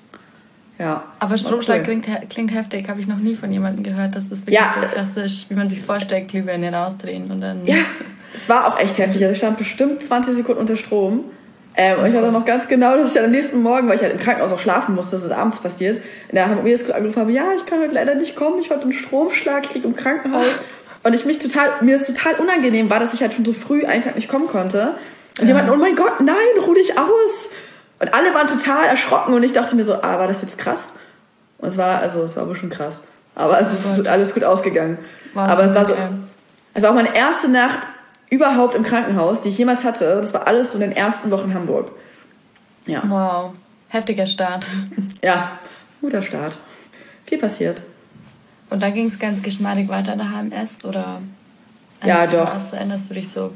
Ja. Aber Stromschlag klingt heftig, habe ich noch nie von jemandem gehört. Das ist wirklich so klassisch, wie man sich vorstellt, Glühbirne rausdrehen und dann... Ja, es war auch echt heftig. Also ich stand bestimmt 20 Sekunden unter Strom. Und ich weiß auch noch ganz genau, dass ich dann am nächsten Morgen, weil ich halt im Krankenhaus auch schlafen musste, das ist abends passiert, in der Hamburg Medias angerufen habe, ja, ich kann heute leider nicht kommen, ich hatte einen Stromschlag, ich liege im Krankenhaus. Und mir ist total unangenehm war, dass ich halt schon so früh einen Tag nicht kommen konnte. Und jemand, oh mein Gott, nein, ruh dich aus. Und alle waren total erschrocken und ich dachte mir so, war das jetzt krass? Und es war aber schon krass. Aber es ist alles gut ausgegangen. Wahnsinn, aber es war auch meine erste Nacht überhaupt im Krankenhaus, die ich jemals hatte. Das war alles so in den ersten Wochen in Hamburg. Ja. Wow, heftiger Start. Ja, guter Start. Viel passiert. Und dann ging es ganz geschmeidig weiter in der HMS, oder? Ja, doch. Erinnerst du dich so?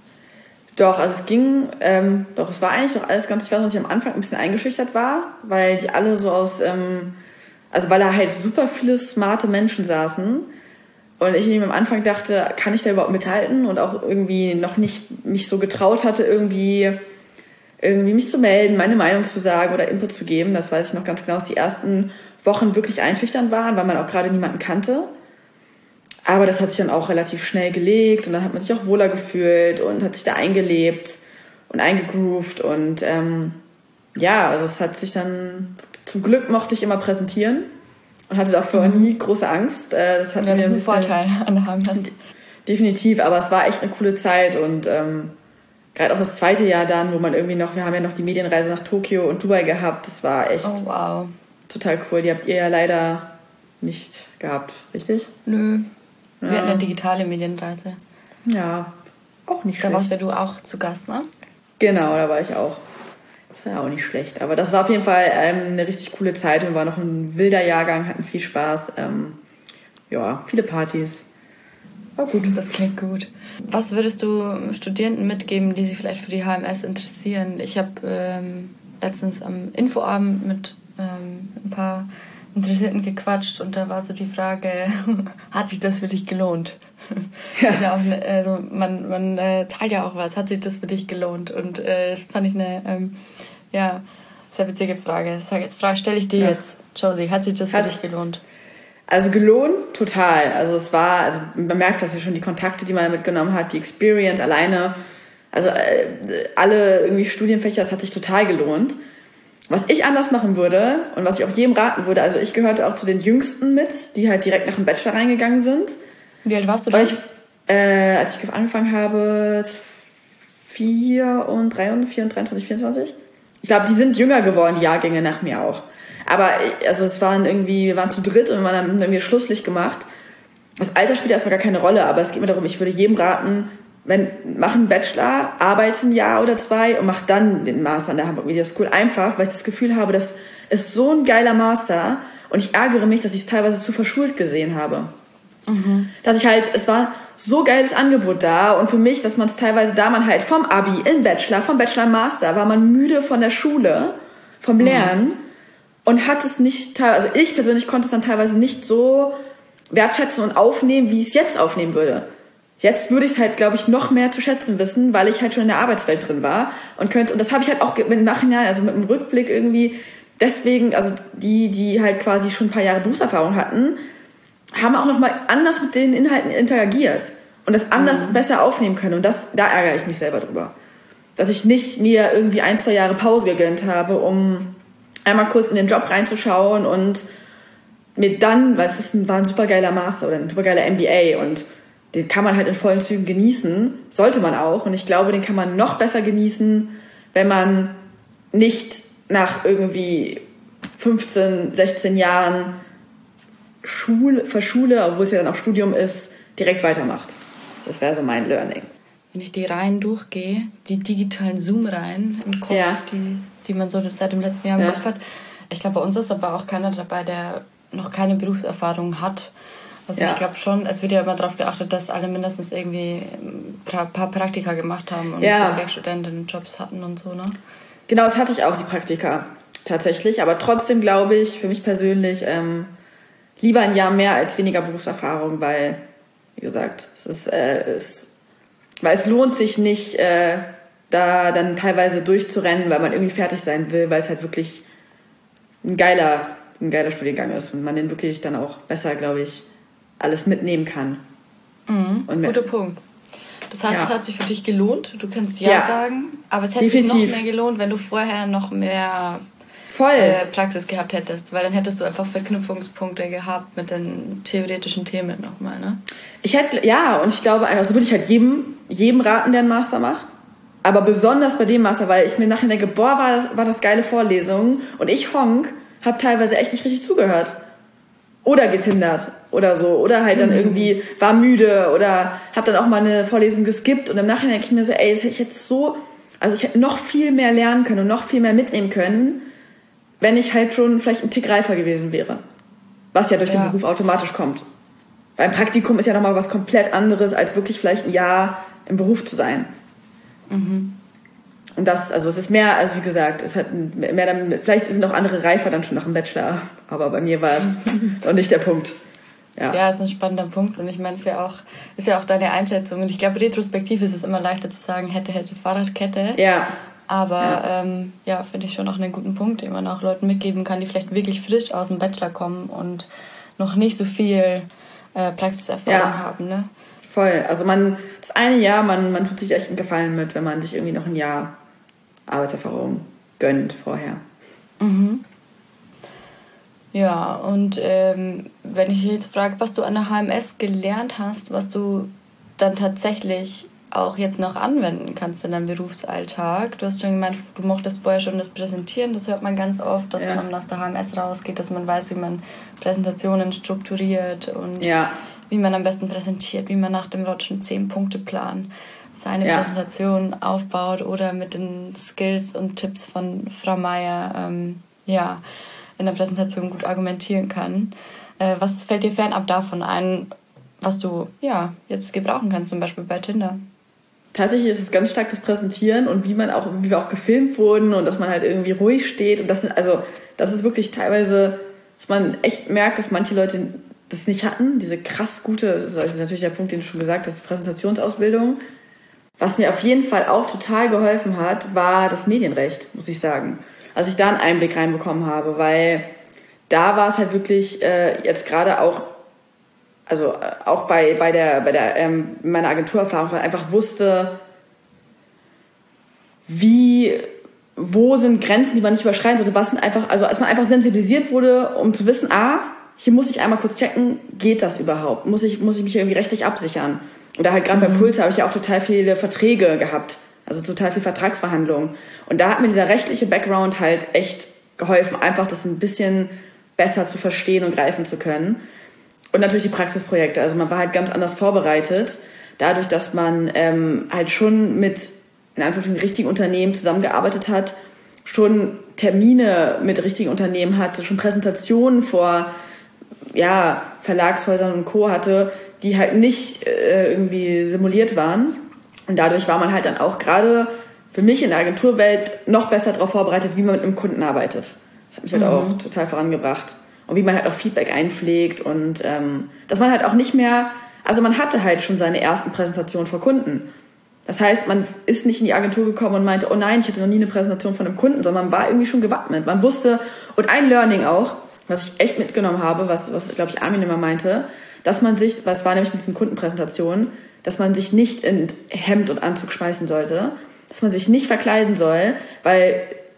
Doch, also es ging, es war eigentlich doch alles ganz, ich weiß, dass ich am Anfang ein bisschen eingeschüchtert war, weil die alle so weil da halt super viele smarte Menschen saßen und ich eben am Anfang dachte, kann ich da überhaupt mithalten und auch irgendwie noch nicht mich so getraut hatte, irgendwie mich zu melden, meine Meinung zu sagen oder Input zu geben. Das weiß ich noch ganz genau, dass die ersten Wochen wirklich einschüchternd waren, weil man auch gerade niemanden kannte. Aber das hat sich dann auch relativ schnell gelegt und dann hat man sich auch wohler gefühlt und hat sich da eingelebt und eingegroovt und also es hat sich dann, zum Glück mochte ich immer präsentieren und hatte auch vorher nie große Angst. Das ist ein Vorteil an der HMS. Definitiv, aber es war echt eine coole Zeit und gerade auch das zweite Jahr dann, wo man irgendwie wir haben ja noch die Medienreise nach Tokio und Dubai gehabt, das war echt total cool. Die habt ihr ja leider nicht gehabt, richtig? Nö. Wir hatten eine digitale Medienreise. Ja, auch nicht schlecht. Da warst ja du auch zu Gast, ne? Genau, da war ich auch. Das war ja auch nicht schlecht. Aber das war auf jeden Fall eine richtig coole Zeit. Wir waren noch ein wilder Jahrgang, hatten viel Spaß. Viele Partys. War gut. Das klingt gut. Was würdest du Studierenden mitgeben, die sich vielleicht für die HMS interessieren? Ich habe letztens am Infoabend mit ein paar Interessierten gequatscht und da war so die Frage, hat sich das für dich gelohnt? Ja. Ist ja auch man zahlt ja auch was, hat sich das für dich gelohnt? Und das fand ich eine sehr witzige Frage. Stelle ich dir jetzt, Josie, hat sich das für dich gelohnt? Also gelohnt, total. Also man merkt das ja schon, die Kontakte, die man mitgenommen hat, die Experience alleine, also alle irgendwie Studienfächer, das hat sich total gelohnt. Was ich anders machen würde und was ich auch jedem raten würde, also ich gehörte auch zu den Jüngsten mit, die halt direkt nach dem Bachelor reingegangen sind. Wie alt warst du da? Als ich angefangen habe, 24, 24. Ich glaube, die sind jünger geworden, die Jahrgänge nach mir auch. Aber wir waren zu dritt und wir haben irgendwie Schlusslicht gemacht. Das Alter spielt erstmal gar keine Rolle, aber es geht mir darum, ich würde jedem raten, mach einen Bachelor, arbeite ein Jahr oder 2 und mach dann den Master an der Hamburg Media School. Einfach, weil ich das Gefühl habe, das ist so ein geiler Master und ich ärgere mich, dass ich es teilweise zu verschult gesehen habe. Mhm. Dass es war so geiles Angebot da und für mich, dass man es teilweise man halt vom Abi in Bachelor, vom Bachelor in Master, war man müde von der Schule, vom Lernen und hat es nicht, also ich persönlich konnte es dann teilweise nicht so wertschätzen und aufnehmen, wie ich es jetzt aufnehmen würde. Jetzt würde ich es halt, glaube ich, noch mehr zu schätzen wissen, weil ich halt schon in der Arbeitswelt drin war und das habe ich halt auch im Nachhinein, also mit dem Rückblick irgendwie, deswegen, also die halt quasi schon ein paar Jahre Berufserfahrung hatten, haben auch nochmal anders mit den Inhalten interagiert und das anders besser aufnehmen können und da ärgere ich mich selber drüber. Dass ich nicht mir irgendwie 1-2 Jahre Pause gegönnt habe, um einmal kurz in den Job reinzuschauen und mir dann, weil war ein super geiler Master oder ein super geiler MBA und den kann man halt in vollen Zügen genießen, sollte man auch. Und ich glaube, den kann man noch besser genießen, wenn man nicht nach irgendwie 15, 16 Jahren Schule, obwohl es ja dann auch Studium ist, direkt weitermacht. Das wäre so mein Learning. Wenn ich die Reihen durchgehe, die digitalen Zoom-Reihen im Kopf, die man so seit dem letzten Jahr im Kopf hat, ich glaube, bei uns ist aber auch keiner dabei, der noch keine Berufserfahrung hat. Also ich glaube schon, es wird ja immer darauf geachtet, dass alle mindestens irgendwie ein paar Praktika gemacht haben und Werkstudentinnenjobs hatten und so, ne? Genau, das hatte ich auch, die Praktika, tatsächlich. Aber trotzdem glaube ich, für mich persönlich, lieber ein Jahr mehr als weniger Berufserfahrung, weil, wie gesagt, weil es lohnt sich nicht, da dann teilweise durchzurennen, weil man irgendwie fertig sein will, weil es halt wirklich ein geiler Studiengang ist und man den wirklich dann auch besser, glaube ich, alles mitnehmen kann. Guter Punkt. Das heißt, es hat sich für dich gelohnt, du kannst sagen, aber es hätte sich noch mehr gelohnt, wenn du vorher noch mehr Praxis gehabt hättest, weil dann hättest du einfach Verknüpfungspunkte gehabt mit den theoretischen Themen nochmal, ne? Und ich glaube, also würde ich halt jedem raten, der einen Master macht, aber besonders bei dem Master, weil ich mir nachher denke, war das geile Vorlesung und ich habe teilweise echt nicht richtig zugehört. Oder getindert oder so. Oder halt dann irgendwie war müde oder habe dann auch mal eine Vorlesung geskippt. Und im Nachhinein denke ich mir so, ich hätte noch viel mehr lernen können und noch viel mehr mitnehmen können, wenn ich halt schon vielleicht ein Tick reifer gewesen wäre. Was ja durch den Beruf automatisch kommt. Weil ein Praktikum ist ja nochmal was komplett anderes, als wirklich vielleicht ein Jahr im Beruf zu sein. Und es ist mehr, also wie gesagt, es hat mehr dann, vielleicht sind auch andere reifer dann schon nach dem Bachelor, aber bei mir war es noch nicht der Punkt. Ja, ist ein spannender Punkt und ich meine, ist ja auch deine Einschätzung und ich glaube, retrospektiv ist es immer leichter zu sagen, hätte, Fahrradkette. Ja. Aber finde ich schon auch einen guten Punkt, den man auch Leuten mitgeben kann, die vielleicht wirklich frisch aus dem Bachelor kommen und noch nicht so viel Praxiserfahrung haben, ne? Voll. Also das eine Jahr, man tut sich echt einen Gefallen mit, wenn man sich irgendwie noch ein Jahr Arbeitserfahrung gönnt vorher. Ja, und wenn ich jetzt frage, was du an der HMS gelernt hast, was du dann tatsächlich auch jetzt noch anwenden kannst in deinem Berufsalltag. Du hast schon gemeint, du mochtest vorher schon das Präsentieren, das hört man ganz oft, dass man aus der HMS rausgeht, dass man weiß, wie man Präsentationen strukturiert und wie man am besten präsentiert, wie man nach dem Rottschen 10-Punkte-Plan seine Präsentation aufbaut oder mit den Skills und Tipps von Frau Meier in der Präsentation gut argumentieren kann. Was fällt dir fernab davon ein, was du jetzt gebrauchen kannst, zum Beispiel bei Tinder? Tatsächlich ist es ganz stark das Präsentieren und wie wir auch gefilmt wurden und dass man halt irgendwie ruhig steht. Und das ist wirklich teilweise, dass man echt merkt, dass manche Leute das nicht hatten, diese krass gute, das ist natürlich der Punkt, den du schon gesagt hast, die Präsentationsausbildung. Was mir auf jeden Fall auch total geholfen hat, war das Medienrecht, muss ich sagen. Als ich da einen Einblick reinbekommen habe, weil da war es halt wirklich jetzt gerade auch, also auch bei meiner Agenturerfahrung, dass man einfach wusste, wo sind Grenzen, die man nicht überschreiten sollte, was sind einfach, also als man einfach sensibilisiert wurde, um zu wissen, hier muss ich einmal kurz checken, geht das überhaupt? Muss ich mich irgendwie rechtlich absichern? Oder halt gerade bei Puls habe ich ja auch total viele Verträge gehabt, also total viel Vertragsverhandlungen. Und da hat mir dieser rechtliche Background halt echt geholfen, einfach das ein bisschen besser zu verstehen und greifen zu können. Und natürlich die Praxisprojekte, also man war halt ganz anders vorbereitet, dadurch, dass man halt schon mit, in Anführungsstrichen, richtigen Unternehmen zusammengearbeitet hat, schon Termine mit richtigen Unternehmen hatte, schon Präsentationen vor Verlagshäusern und Co. hatte, die halt nicht irgendwie simuliert waren. Und dadurch war man halt dann auch gerade für mich in der Agenturwelt noch besser darauf vorbereitet, wie man mit einem Kunden arbeitet. Das hat mich halt auch total vorangebracht. Und wie man halt auch Feedback einpflegt und dass man halt auch nicht mehr, also man hatte halt schon seine ersten Präsentationen vor Kunden. Das heißt, man ist nicht in die Agentur gekommen und meinte, oh nein, ich hatte noch nie eine Präsentation von einem Kunden, sondern man war irgendwie schon gewappnet. Man wusste, und ein Learning auch, was ich echt mitgenommen habe, was glaube ich Armin immer meinte, dass man sich, was war nämlich mit diesen Kundenpräsentationen, dass man sich nicht in Hemd und Anzug schmeißen sollte, dass man sich nicht verkleiden soll, weil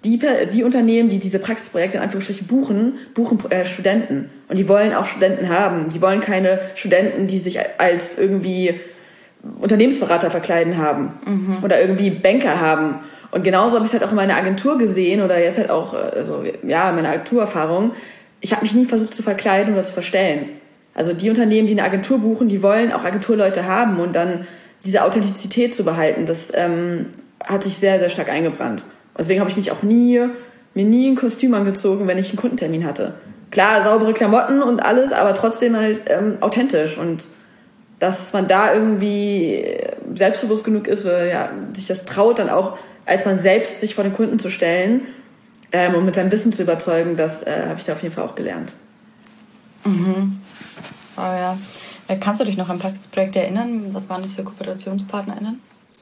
die Unternehmen, die diese Praxisprojekte in Anführungsstrichen buchen Studenten. Und die wollen auch Studenten haben. Die wollen keine Studenten, die sich als irgendwie Unternehmensberater verkleiden haben oder irgendwie Banker haben. Und genauso habe ich es halt auch in meiner Agentur gesehen oder jetzt halt auch, meine Agenturerfahrung. Ich habe mich nie versucht zu verkleiden oder zu verstellen. Also die Unternehmen, die eine Agentur buchen, die wollen auch Agenturleute haben und dann diese Authentizität zu behalten, das hat sich sehr, sehr stark eingebrannt. Deswegen habe ich mich auch mir nie ein Kostüm angezogen, wenn ich einen Kundentermin hatte. Klar, saubere Klamotten und alles, aber trotzdem halt authentisch. Und dass man da irgendwie selbstbewusst genug ist, sich das traut, dann auch als man selbst sich vor den Kunden zu stellen und mit seinem Wissen zu überzeugen, das habe ich da auf jeden Fall auch gelernt. Mhm. Oh ja. Kannst du dich noch an Praxisprojekte erinnern? Was waren das für KooperationspartnerInnen?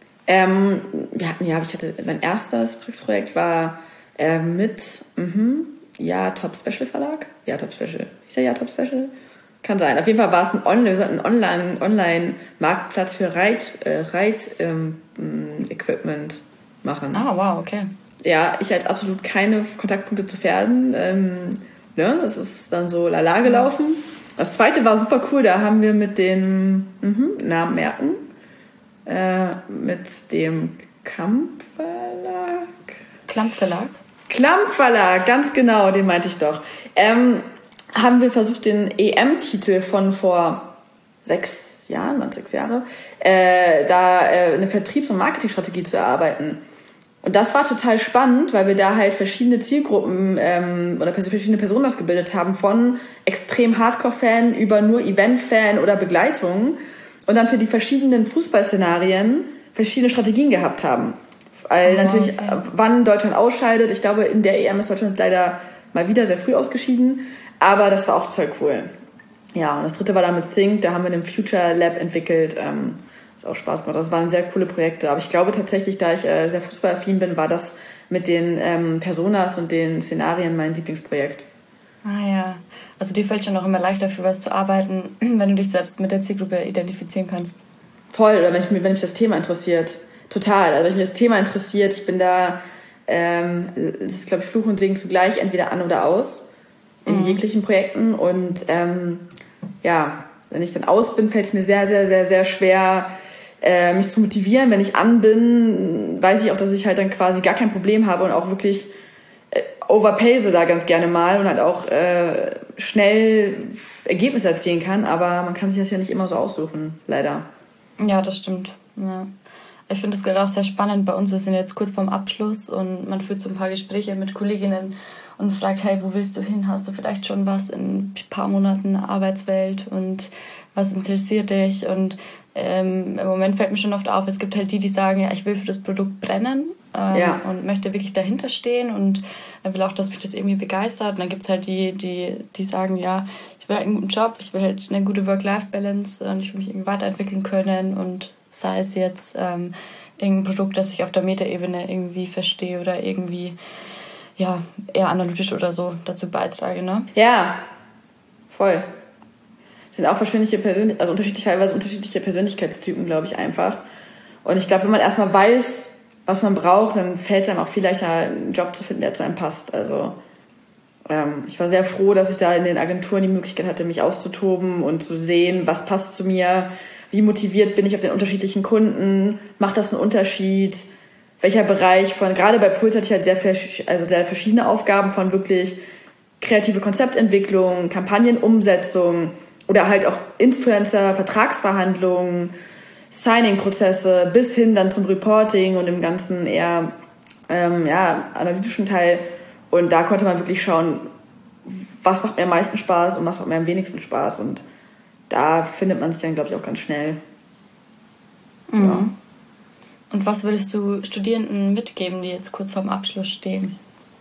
Mein erstes Praxisprojekt war mit Top Special Verlag. Ja, Top Special. Hieß der Top Special? Kann sein. Auf jeden Fall war es ein Online-Marktplatz für Reit-Equipment machen. Ah, wow, okay. Ja, ich hatte absolut keine Kontaktpunkte zu Pferden. Das ist dann so lala gelaufen. Das zweite war super cool. Da haben wir mit den Namen merken. Mit dem Kampfverlag. Klampfverlag, ganz genau, den meinte ich doch. Haben wir versucht, den EM-Titel von vor 6 Jahren, waren 6 Jahre, eine Vertriebs- und Marketingstrategie zu erarbeiten. Und das war total spannend, weil wir da halt verschiedene Zielgruppen oder verschiedene Personen ausgebildet haben, von extrem Hardcore-Fan über nur Event-Fan oder Begleitung. Und dann für die verschiedenen Fußballszenarien verschiedene Strategien gehabt haben. Weil natürlich, wann Deutschland ausscheidet, ich glaube, in der EM ist Deutschland leider mal wieder sehr früh ausgeschieden, aber das war auch total cool. Ja, und das dritte war dann mit Think, da haben wir einen Future Lab entwickelt, das hat auch Spaß gemacht, das waren sehr coole Projekte, aber ich glaube tatsächlich, da ich sehr fußballaffin bin, war das mit den Personas und den Szenarien mein Lieblingsprojekt. Ah ja, also dir fällt schon auch immer leichter für was zu arbeiten, wenn du dich selbst mit der Zielgruppe identifizieren kannst. Voll, oder wenn mich das Thema interessiert. Total, also wenn mich das Thema interessiert, ich bin da, das ist glaube ich Fluch und Segen zugleich, entweder an oder aus in jeglichen Projekten und wenn ich dann aus bin, fällt es mir sehr, sehr, sehr, sehr schwer, mich zu motivieren. Wenn ich an bin, weiß ich auch, dass ich halt dann quasi gar kein Problem habe und auch wirklich overpace da ganz gerne mal und halt auch schnell Ergebnisse erzielen kann, aber man kann sich das ja nicht immer so aussuchen, leider. Ja, das stimmt. Ja. Ich finde das gerade auch sehr spannend bei uns. Wir sind jetzt kurz vorm Abschluss und man führt so ein paar Gespräche mit Kolleginnen und fragt, hey, wo willst du hin? Hast du vielleicht schon was in ein paar Monaten in der Arbeitswelt und was interessiert dich? Und im Moment fällt mir schon oft auf, es gibt halt die sagen, ja, ich will für das Produkt brennen und möchte wirklich dahinter stehen und will auch, dass mich das irgendwie begeistert. Und dann gibt es halt die sagen, ja, ich will halt einen guten Job, ich will halt eine gute Work-Life-Balance und ich will mich irgendwie weiterentwickeln können und sei es jetzt irgendein Produkt, das ich auf der Metaebene irgendwie verstehe oder irgendwie eher analytisch oder so dazu beitrage, ne? Ja, voll. Sind auch teilweise unterschiedliche Persönlichkeitstypen, glaube ich, einfach. Und ich glaube, wenn man erstmal weiß, was man braucht, dann fällt es einem auch viel leichter, einen Job zu finden, der zu einem passt. Also ich war sehr froh, dass ich da in den Agenturen die Möglichkeit hatte, mich auszutoben und zu sehen, was passt zu mir, wie motiviert bin ich auf den unterschiedlichen Kunden, macht das einen Unterschied, welcher Bereich gerade bei Puls hatte ich halt sehr verschiedene Aufgaben von wirklich kreative Konzeptentwicklung, Kampagnenumsetzung oder halt auch Influencer, Vertragsverhandlungen, Signing-Prozesse bis hin dann zum Reporting und dem ganzen eher analytischen Teil. Und da konnte man wirklich schauen, was macht mir am meisten Spaß und was macht mir am wenigsten Spaß. Und da findet man sich dann, glaube ich, auch ganz schnell. Mhm. Ja. Und was würdest du Studierenden mitgeben, die jetzt kurz vorm Abschluss stehen?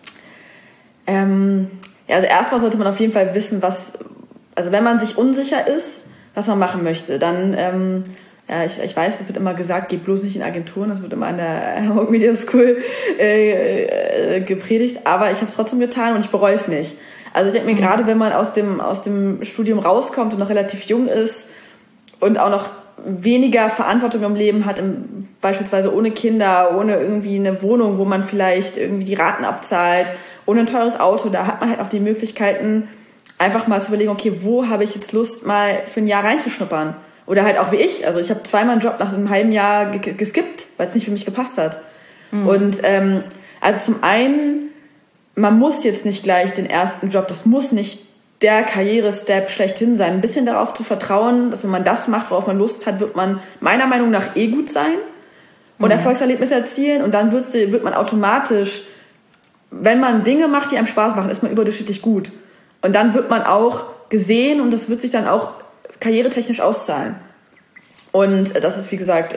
Also erstmal sollte man auf jeden Fall wissen, wenn man sich unsicher ist, was man machen möchte, dann, ich weiß, es wird immer gesagt, geht bloß nicht in Agenturen, das wird immer an der Hamburg Media School gepredigt, aber ich habe es trotzdem getan und ich bereue es nicht. Also ich denke mir, gerade wenn man aus dem Studium rauskommt und noch relativ jung ist und auch noch weniger Verantwortung im Leben hat im beispielsweise ohne Kinder, ohne irgendwie eine Wohnung, wo man vielleicht irgendwie die Raten abzahlt, ohne ein teures Auto, da hat man halt auch die Möglichkeiten, einfach mal zu überlegen, okay, wo habe ich jetzt Lust, mal für ein Jahr reinzuschnuppern? Oder halt auch wie ich. Also ich habe zweimal einen Job nach einem halben Jahr geskippt, weil es nicht für mich gepasst hat. Und also zum einen, man muss jetzt nicht gleich den ersten Job, das muss nicht der Karrierestep schlechthin sein. Ein bisschen darauf zu vertrauen, dass wenn man das macht, worauf man Lust hat, wird man meiner Meinung nach gut sein und Erfolgserlebnisse erzielen. Und dann wird man automatisch, wenn man Dinge macht, die einem Spaß machen, ist man überdurchschnittlich gut. Und dann wird man auch gesehen und das wird sich dann auch karrieretechnisch auszahlen. Und das ist, wie gesagt,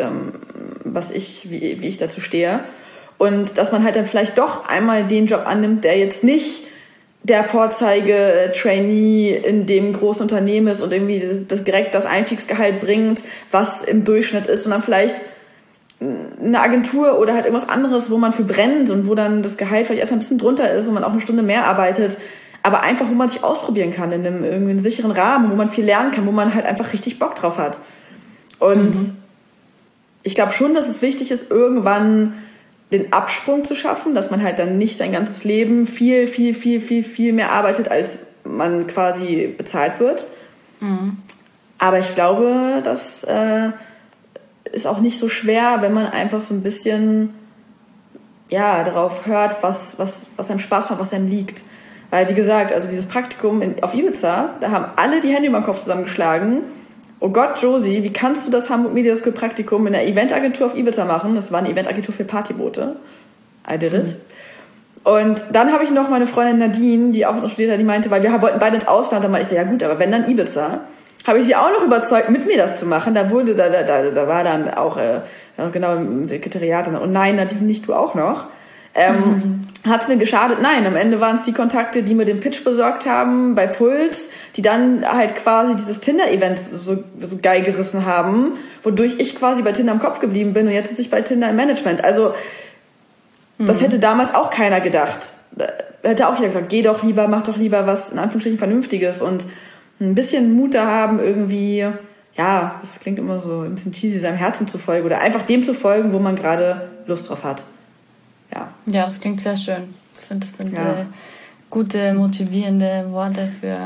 wie ich dazu stehe. Und dass man halt dann vielleicht doch einmal den Job annimmt, der jetzt nicht der Vorzeige-Trainee in dem großen Unternehmen ist und irgendwie das direkt das Einstiegsgehalt bringt, was im Durchschnitt ist, sondern vielleicht eine Agentur oder halt irgendwas anderes, wo man für brennt und wo dann das Gehalt vielleicht erstmal ein bisschen drunter ist und man auch eine Stunde mehr arbeitet, aber einfach, wo man sich ausprobieren kann in einem irgendwie einen sicheren Rahmen, wo man viel lernen kann, wo man halt einfach richtig Bock drauf hat. Und ich glaube schon, dass es wichtig ist, irgendwann den Absprung zu schaffen, dass man halt dann nicht sein ganzes Leben viel mehr arbeitet, als man quasi bezahlt wird. Aber ich glaube, das ist auch nicht so schwer, wenn man einfach so ein bisschen darauf hört, was einem Spaß macht, was einem liegt. Weil, wie gesagt, also dieses Praktikum auf Ibiza, da haben alle die Hände über den Kopf zusammengeschlagen. Oh Gott, Josie, wie kannst du das Hamburg Media School Praktikum in einer Eventagentur auf Ibiza machen? Das war eine Eventagentur für Partyboote. I did it. Und dann habe ich noch meine Freundin Nadine, die auch noch studiert hat, die meinte, weil wir wollten beide ins Ausland, dann meinte ich so, ja gut, aber wenn dann Ibiza, habe ich sie auch noch überzeugt, mit mir das zu machen. Da war dann auch genau im Sekretariat, und nein, Nadine, nicht du auch noch. Hat mir geschadet? Nein, am Ende waren es die Kontakte, die mir den Pitch besorgt haben bei Puls, die dann halt quasi dieses Tinder-Event so geil gerissen haben, wodurch ich quasi bei Tinder im Kopf geblieben bin und jetzt sitze ich bei Tinder im Management. Also das hätte damals auch keiner gedacht. Da hätte auch jeder gesagt, geh doch lieber, mach doch lieber was in Anführungsstrichen Vernünftiges und ein bisschen Mut da haben irgendwie, ja, das klingt immer so ein bisschen cheesy, seinem Herzen zu folgen oder einfach dem zu folgen, wo man gerade Lust drauf hat. Ja, das klingt sehr schön. Ich finde, das sind gute, motivierende Worte für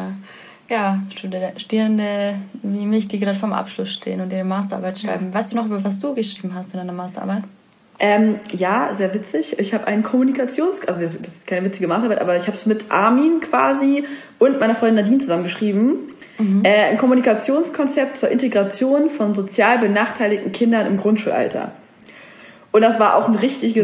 Studierende wie mich, die gerade vorm Abschluss stehen und ihre Masterarbeit schreiben. Weißt du noch, über was du geschrieben hast in deiner Masterarbeit? Ja, sehr witzig. Ich habe einen also das ist keine witzige Masterarbeit, aber ich habe es mit Armin quasi und meiner Freundin Nadine zusammen geschrieben. Ein Kommunikationskonzept zur Integration von sozial benachteiligten Kindern im Grundschulalter. Und das war auch ein richtiges,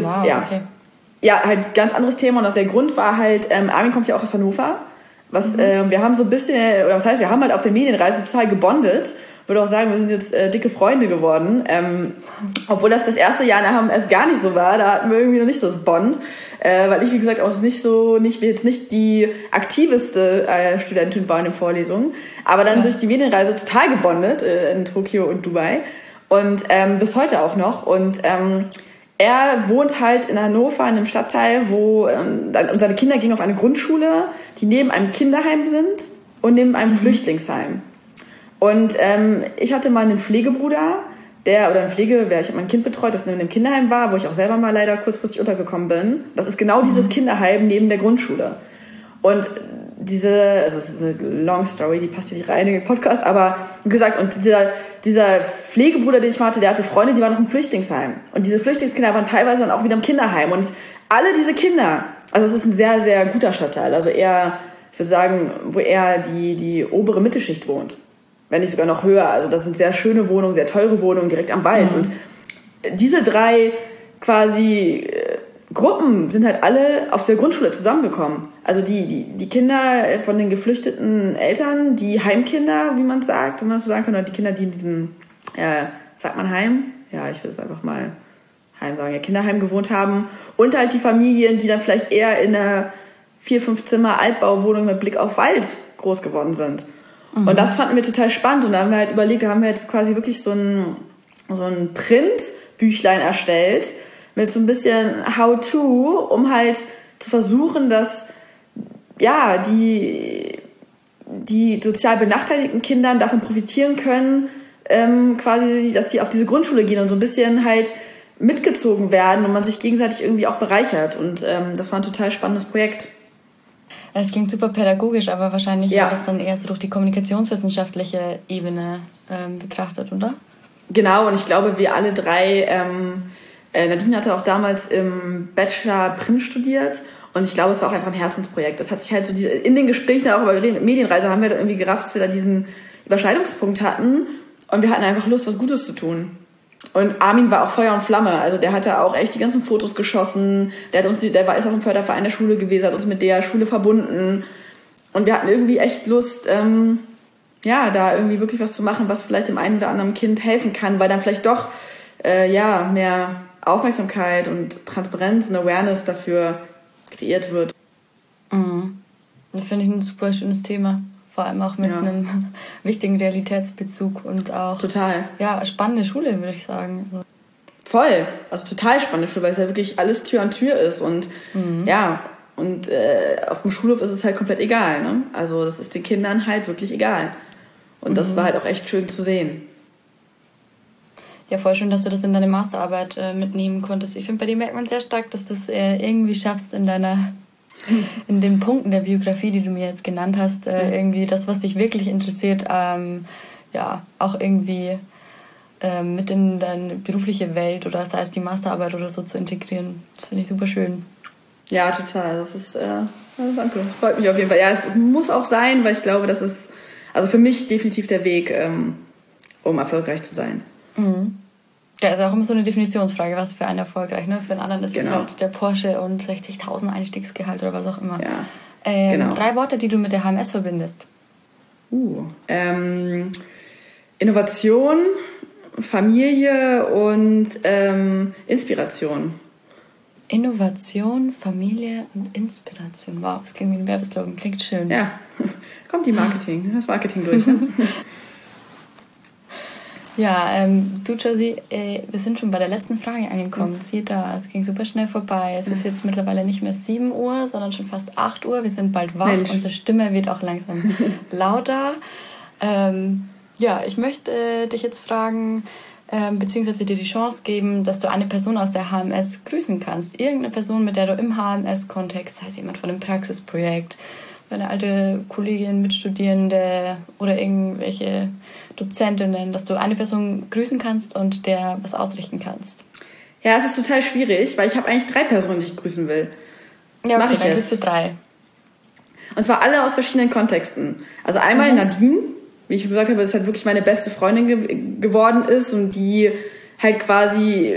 halt ganz anderes Thema. Und der Grund war halt, Armin kommt ja auch aus Hannover. Wir haben so ein bisschen, oder was heißt, wir haben halt auf der Medienreise total gebondet. Ich würde auch sagen, wir sind jetzt dicke Freunde geworden. Obwohl das erste Jahr in der HMS gar nicht so war. Da hatten wir irgendwie noch nicht so das Bond. Weil ich, wie gesagt, auch jetzt nicht die aktiveste Studentin war in den Vorlesungen. Aber dann durch die Medienreise total gebondet in Tokio und Dubai. Und bis heute auch noch. Und er wohnt halt in Hannover, in einem Stadtteil, wo und seine Kinder gehen auf eine Grundschule, die neben einem Kinderheim sind und neben einem Flüchtlingsheim. Und ich hatte mal einen Pflegebruder, ich habe mein Kind betreut, das in einem Kinderheim war, wo ich auch selber mal leider kurzfristig untergekommen bin. Das ist genau dieses Kinderheim neben der Grundschule. Und es ist eine long story, die passt hier nicht rein in den Podcast, aber wie gesagt, und dieser Pflegebruder, den ich mal hatte, der hatte Freunde, die waren noch im Flüchtlingsheim. Und diese Flüchtlingskinder waren teilweise dann auch wieder im Kinderheim. Und alle diese Kinder, also es ist ein sehr, sehr guter Stadtteil, also eher, ich würde sagen, wo eher die obere Mittelschicht wohnt. Wenn nicht sogar noch höher. Also das sind sehr schöne Wohnungen, sehr teure Wohnungen direkt am Wald. Und diese drei quasi Gruppen sind halt alle auf der Grundschule zusammengekommen. Also die Kinder von den geflüchteten Eltern, die Heimkinder, wie man es sagt, wenn man das so sagen kann, oder die Kinder, die in diesem, sagt man Heim? Ja, ich will es einfach mal Heim sagen, ja, Kinderheim gewohnt haben. Und halt die Familien, die dann vielleicht eher in einer 4-5 Zimmer Altbauwohnung mit Blick auf Wald groß geworden sind. Und das fanden wir total spannend. Und da haben wir halt überlegt, da haben wir jetzt quasi wirklich so ein Printbüchlein erstellt, mit so ein bisschen How-to, um halt zu versuchen, dass die sozial benachteiligten Kindern davon profitieren können, quasi, dass die auf diese Grundschule gehen und so ein bisschen halt mitgezogen werden und man sich gegenseitig irgendwie auch bereichert. Und das war ein total spannendes Projekt. Es klingt super pädagogisch, aber wahrscheinlich war das dann eher so durch die kommunikationswissenschaftliche Ebene betrachtet, oder? Genau, und ich glaube, wir alle drei, Nadine hatte auch damals im Bachelor Print studiert und ich glaube, es war auch einfach ein Herzensprojekt. Das hat sich halt so in den Gesprächen auch über Medienreise haben wir da irgendwie gerafft, dass wir da diesen Überschneidungspunkt hatten und wir hatten einfach Lust, was Gutes zu tun. Und Armin war auch Feuer und Flamme, also der hatte auch echt die ganzen Fotos geschossen, der ist auch im Förderverein der Schule gewesen, hat uns mit der Schule verbunden und wir hatten irgendwie echt Lust, da irgendwie wirklich was zu machen, was vielleicht dem einen oder anderen Kind helfen kann, weil dann vielleicht doch mehr Aufmerksamkeit und Transparenz und Awareness dafür kreiert wird. Mhm. Das finde ich ein super schönes Thema. Vor allem auch mit einem wichtigen Realitätsbezug und auch spannende Schule, würde ich sagen. Also. Voll, also total spannende Schule, weil es ja wirklich alles Tür an Tür ist und auf dem Schulhof ist es halt komplett egal, ne? Also das ist den Kindern halt wirklich egal. Und das war halt auch echt schön zu sehen. Ja, voll schön, dass du das in deine Masterarbeit mitnehmen konntest. Ich finde, bei dir merkt man sehr stark, dass du es irgendwie schaffst, in den Punkten der Biografie, die du mir jetzt genannt hast, irgendwie das, was dich wirklich interessiert, auch irgendwie mit in deine berufliche Welt oder sei es die Masterarbeit oder so zu integrieren. Das finde ich super schön. Ja, total. Das ist, danke. Das freut mich auf jeden Fall. Ja, es muss auch sein, weil ich glaube, das ist, also für mich definitiv der Weg, um erfolgreich zu sein. Mhm. Ja, ist auch immer so eine Definitionsfrage, was für einen erfolgreich, ne? Für einen anderen ist es halt der Porsche und 60.000 Einstiegsgehalt oder was auch immer. Ja, 3 Worte, die du mit der HMS verbindest. Innovation, Familie und Inspiration. Innovation, Familie und Inspiration. Wow, das klingt wie ein Werbeslogan. Klingt schön. Ja, kommt das Marketing durch, ne? Ja, du Josie, wir sind schon bei der letzten Frage angekommen. Sieh da, es ging super schnell vorbei. Es ist jetzt mittlerweile nicht mehr 7 Uhr, sondern schon fast 8 Uhr. Wir sind bald wach. Mensch. Unsere Stimme wird auch langsam lauter. Ich möchte dich jetzt fragen, beziehungsweise dir die Chance geben, dass du eine Person aus der HMS grüßen kannst. Irgendeine Person, mit der du im HMS-Kontext, sei es jemand von einem Praxisprojekt, eine alte Kollegin, Mitstudierende oder irgendwelche Dozentinnen, dass du eine Person grüßen kannst und der was ausrichten kannst. Ja, es ist total schwierig, weil ich habe eigentlich 3 Personen, die ich grüßen will. Ja, okay, dann kriegst du 3. Und zwar alle aus verschiedenen Kontexten. Also einmal Nadine, wie ich gesagt habe, das halt wirklich meine beste Freundin geworden ist und die halt quasi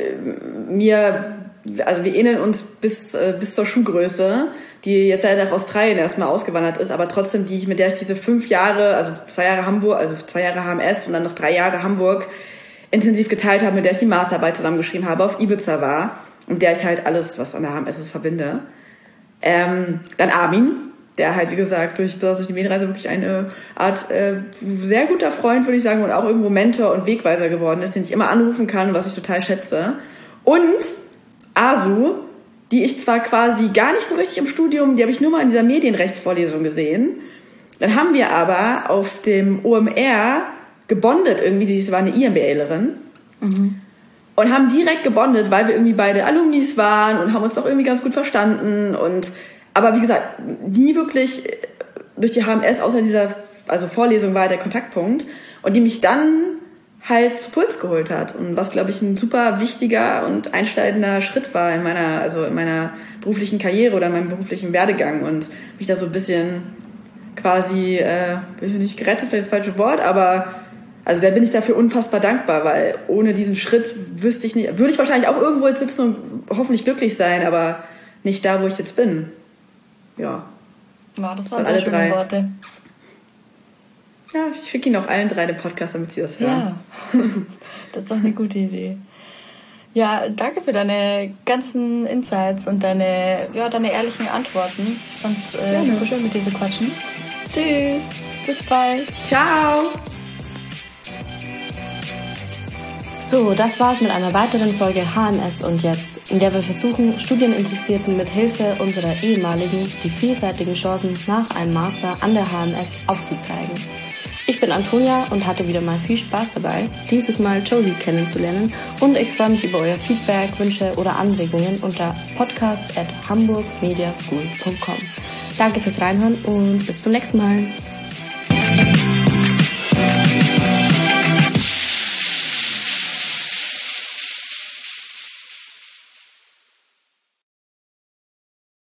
wir ähneln uns bis zur Schuhgröße, die jetzt leider nach Australien erstmal ausgewandert ist, aber trotzdem mit der ich diese 5 Jahre, also 2 Jahre Hamburg, also 2 Jahre HMS und dann noch 3 Jahre Hamburg intensiv geteilt habe, mit der ich die Masterarbeit zusammengeschrieben habe, auf Ibiza war und der ich halt alles, was an der HMS ist, verbinde. Dann Armin, der halt, wie gesagt, durch die Medienreise wirklich eine Art sehr guter Freund, würde ich sagen, und auch irgendwo Mentor und Wegweiser geworden ist, den ich immer anrufen kann, was ich total schätze. Und Asu, die ich zwar quasi gar nicht so richtig im Studium, die habe ich nur mal in dieser Medienrechtsvorlesung gesehen. Dann haben wir aber auf dem OMR gebondet irgendwie, sie war eine IMBAlerin. Und haben direkt gebondet, weil wir irgendwie beide Alumnis waren und haben uns doch irgendwie ganz gut verstanden. Aber wie gesagt, nie wirklich durch die HMS, außer dieser Vorlesung war der Kontaktpunkt. Und die mich dann halt zu Puls geholt hat. Und was, glaube ich, ein super wichtiger und einschneidender Schritt war in meiner beruflichen Karriere oder in meinem beruflichen Werdegang. Und mich da so ein bisschen quasi, bin ich nicht gerettet, vielleicht das falsche Wort, aber also da bin ich dafür unfassbar dankbar, weil ohne diesen Schritt würde ich wahrscheinlich auch irgendwo jetzt sitzen und hoffentlich glücklich sein, aber nicht da, wo ich jetzt bin. Ja. Wow, das waren sehr schöne Worte. Ja, ich schicke Ihnen auch allen 3 den Podcast, damit Sie das hören. Ja, das ist doch eine gute Idee. Ja, danke für deine ganzen Insights und deine ehrlichen Antworten. Ich fand es super schön, mit dir zu quatschen. Tschüss, bis bald. Ciao. So, das war's mit einer weiteren Folge HMS und Jetzt, in der wir versuchen, Studieninteressierten mit Hilfe unserer ehemaligen die vielseitigen Chancen nach einem Master an der HMS aufzuzeigen. Ich bin Antonia und hatte wieder mal viel Spaß dabei, dieses Mal Josie kennenzulernen, und ich freue mich über euer Feedback, Wünsche oder Anregungen unter podcast@hamburgmediaschool.com. Danke fürs Reinhören und bis zum nächsten Mal.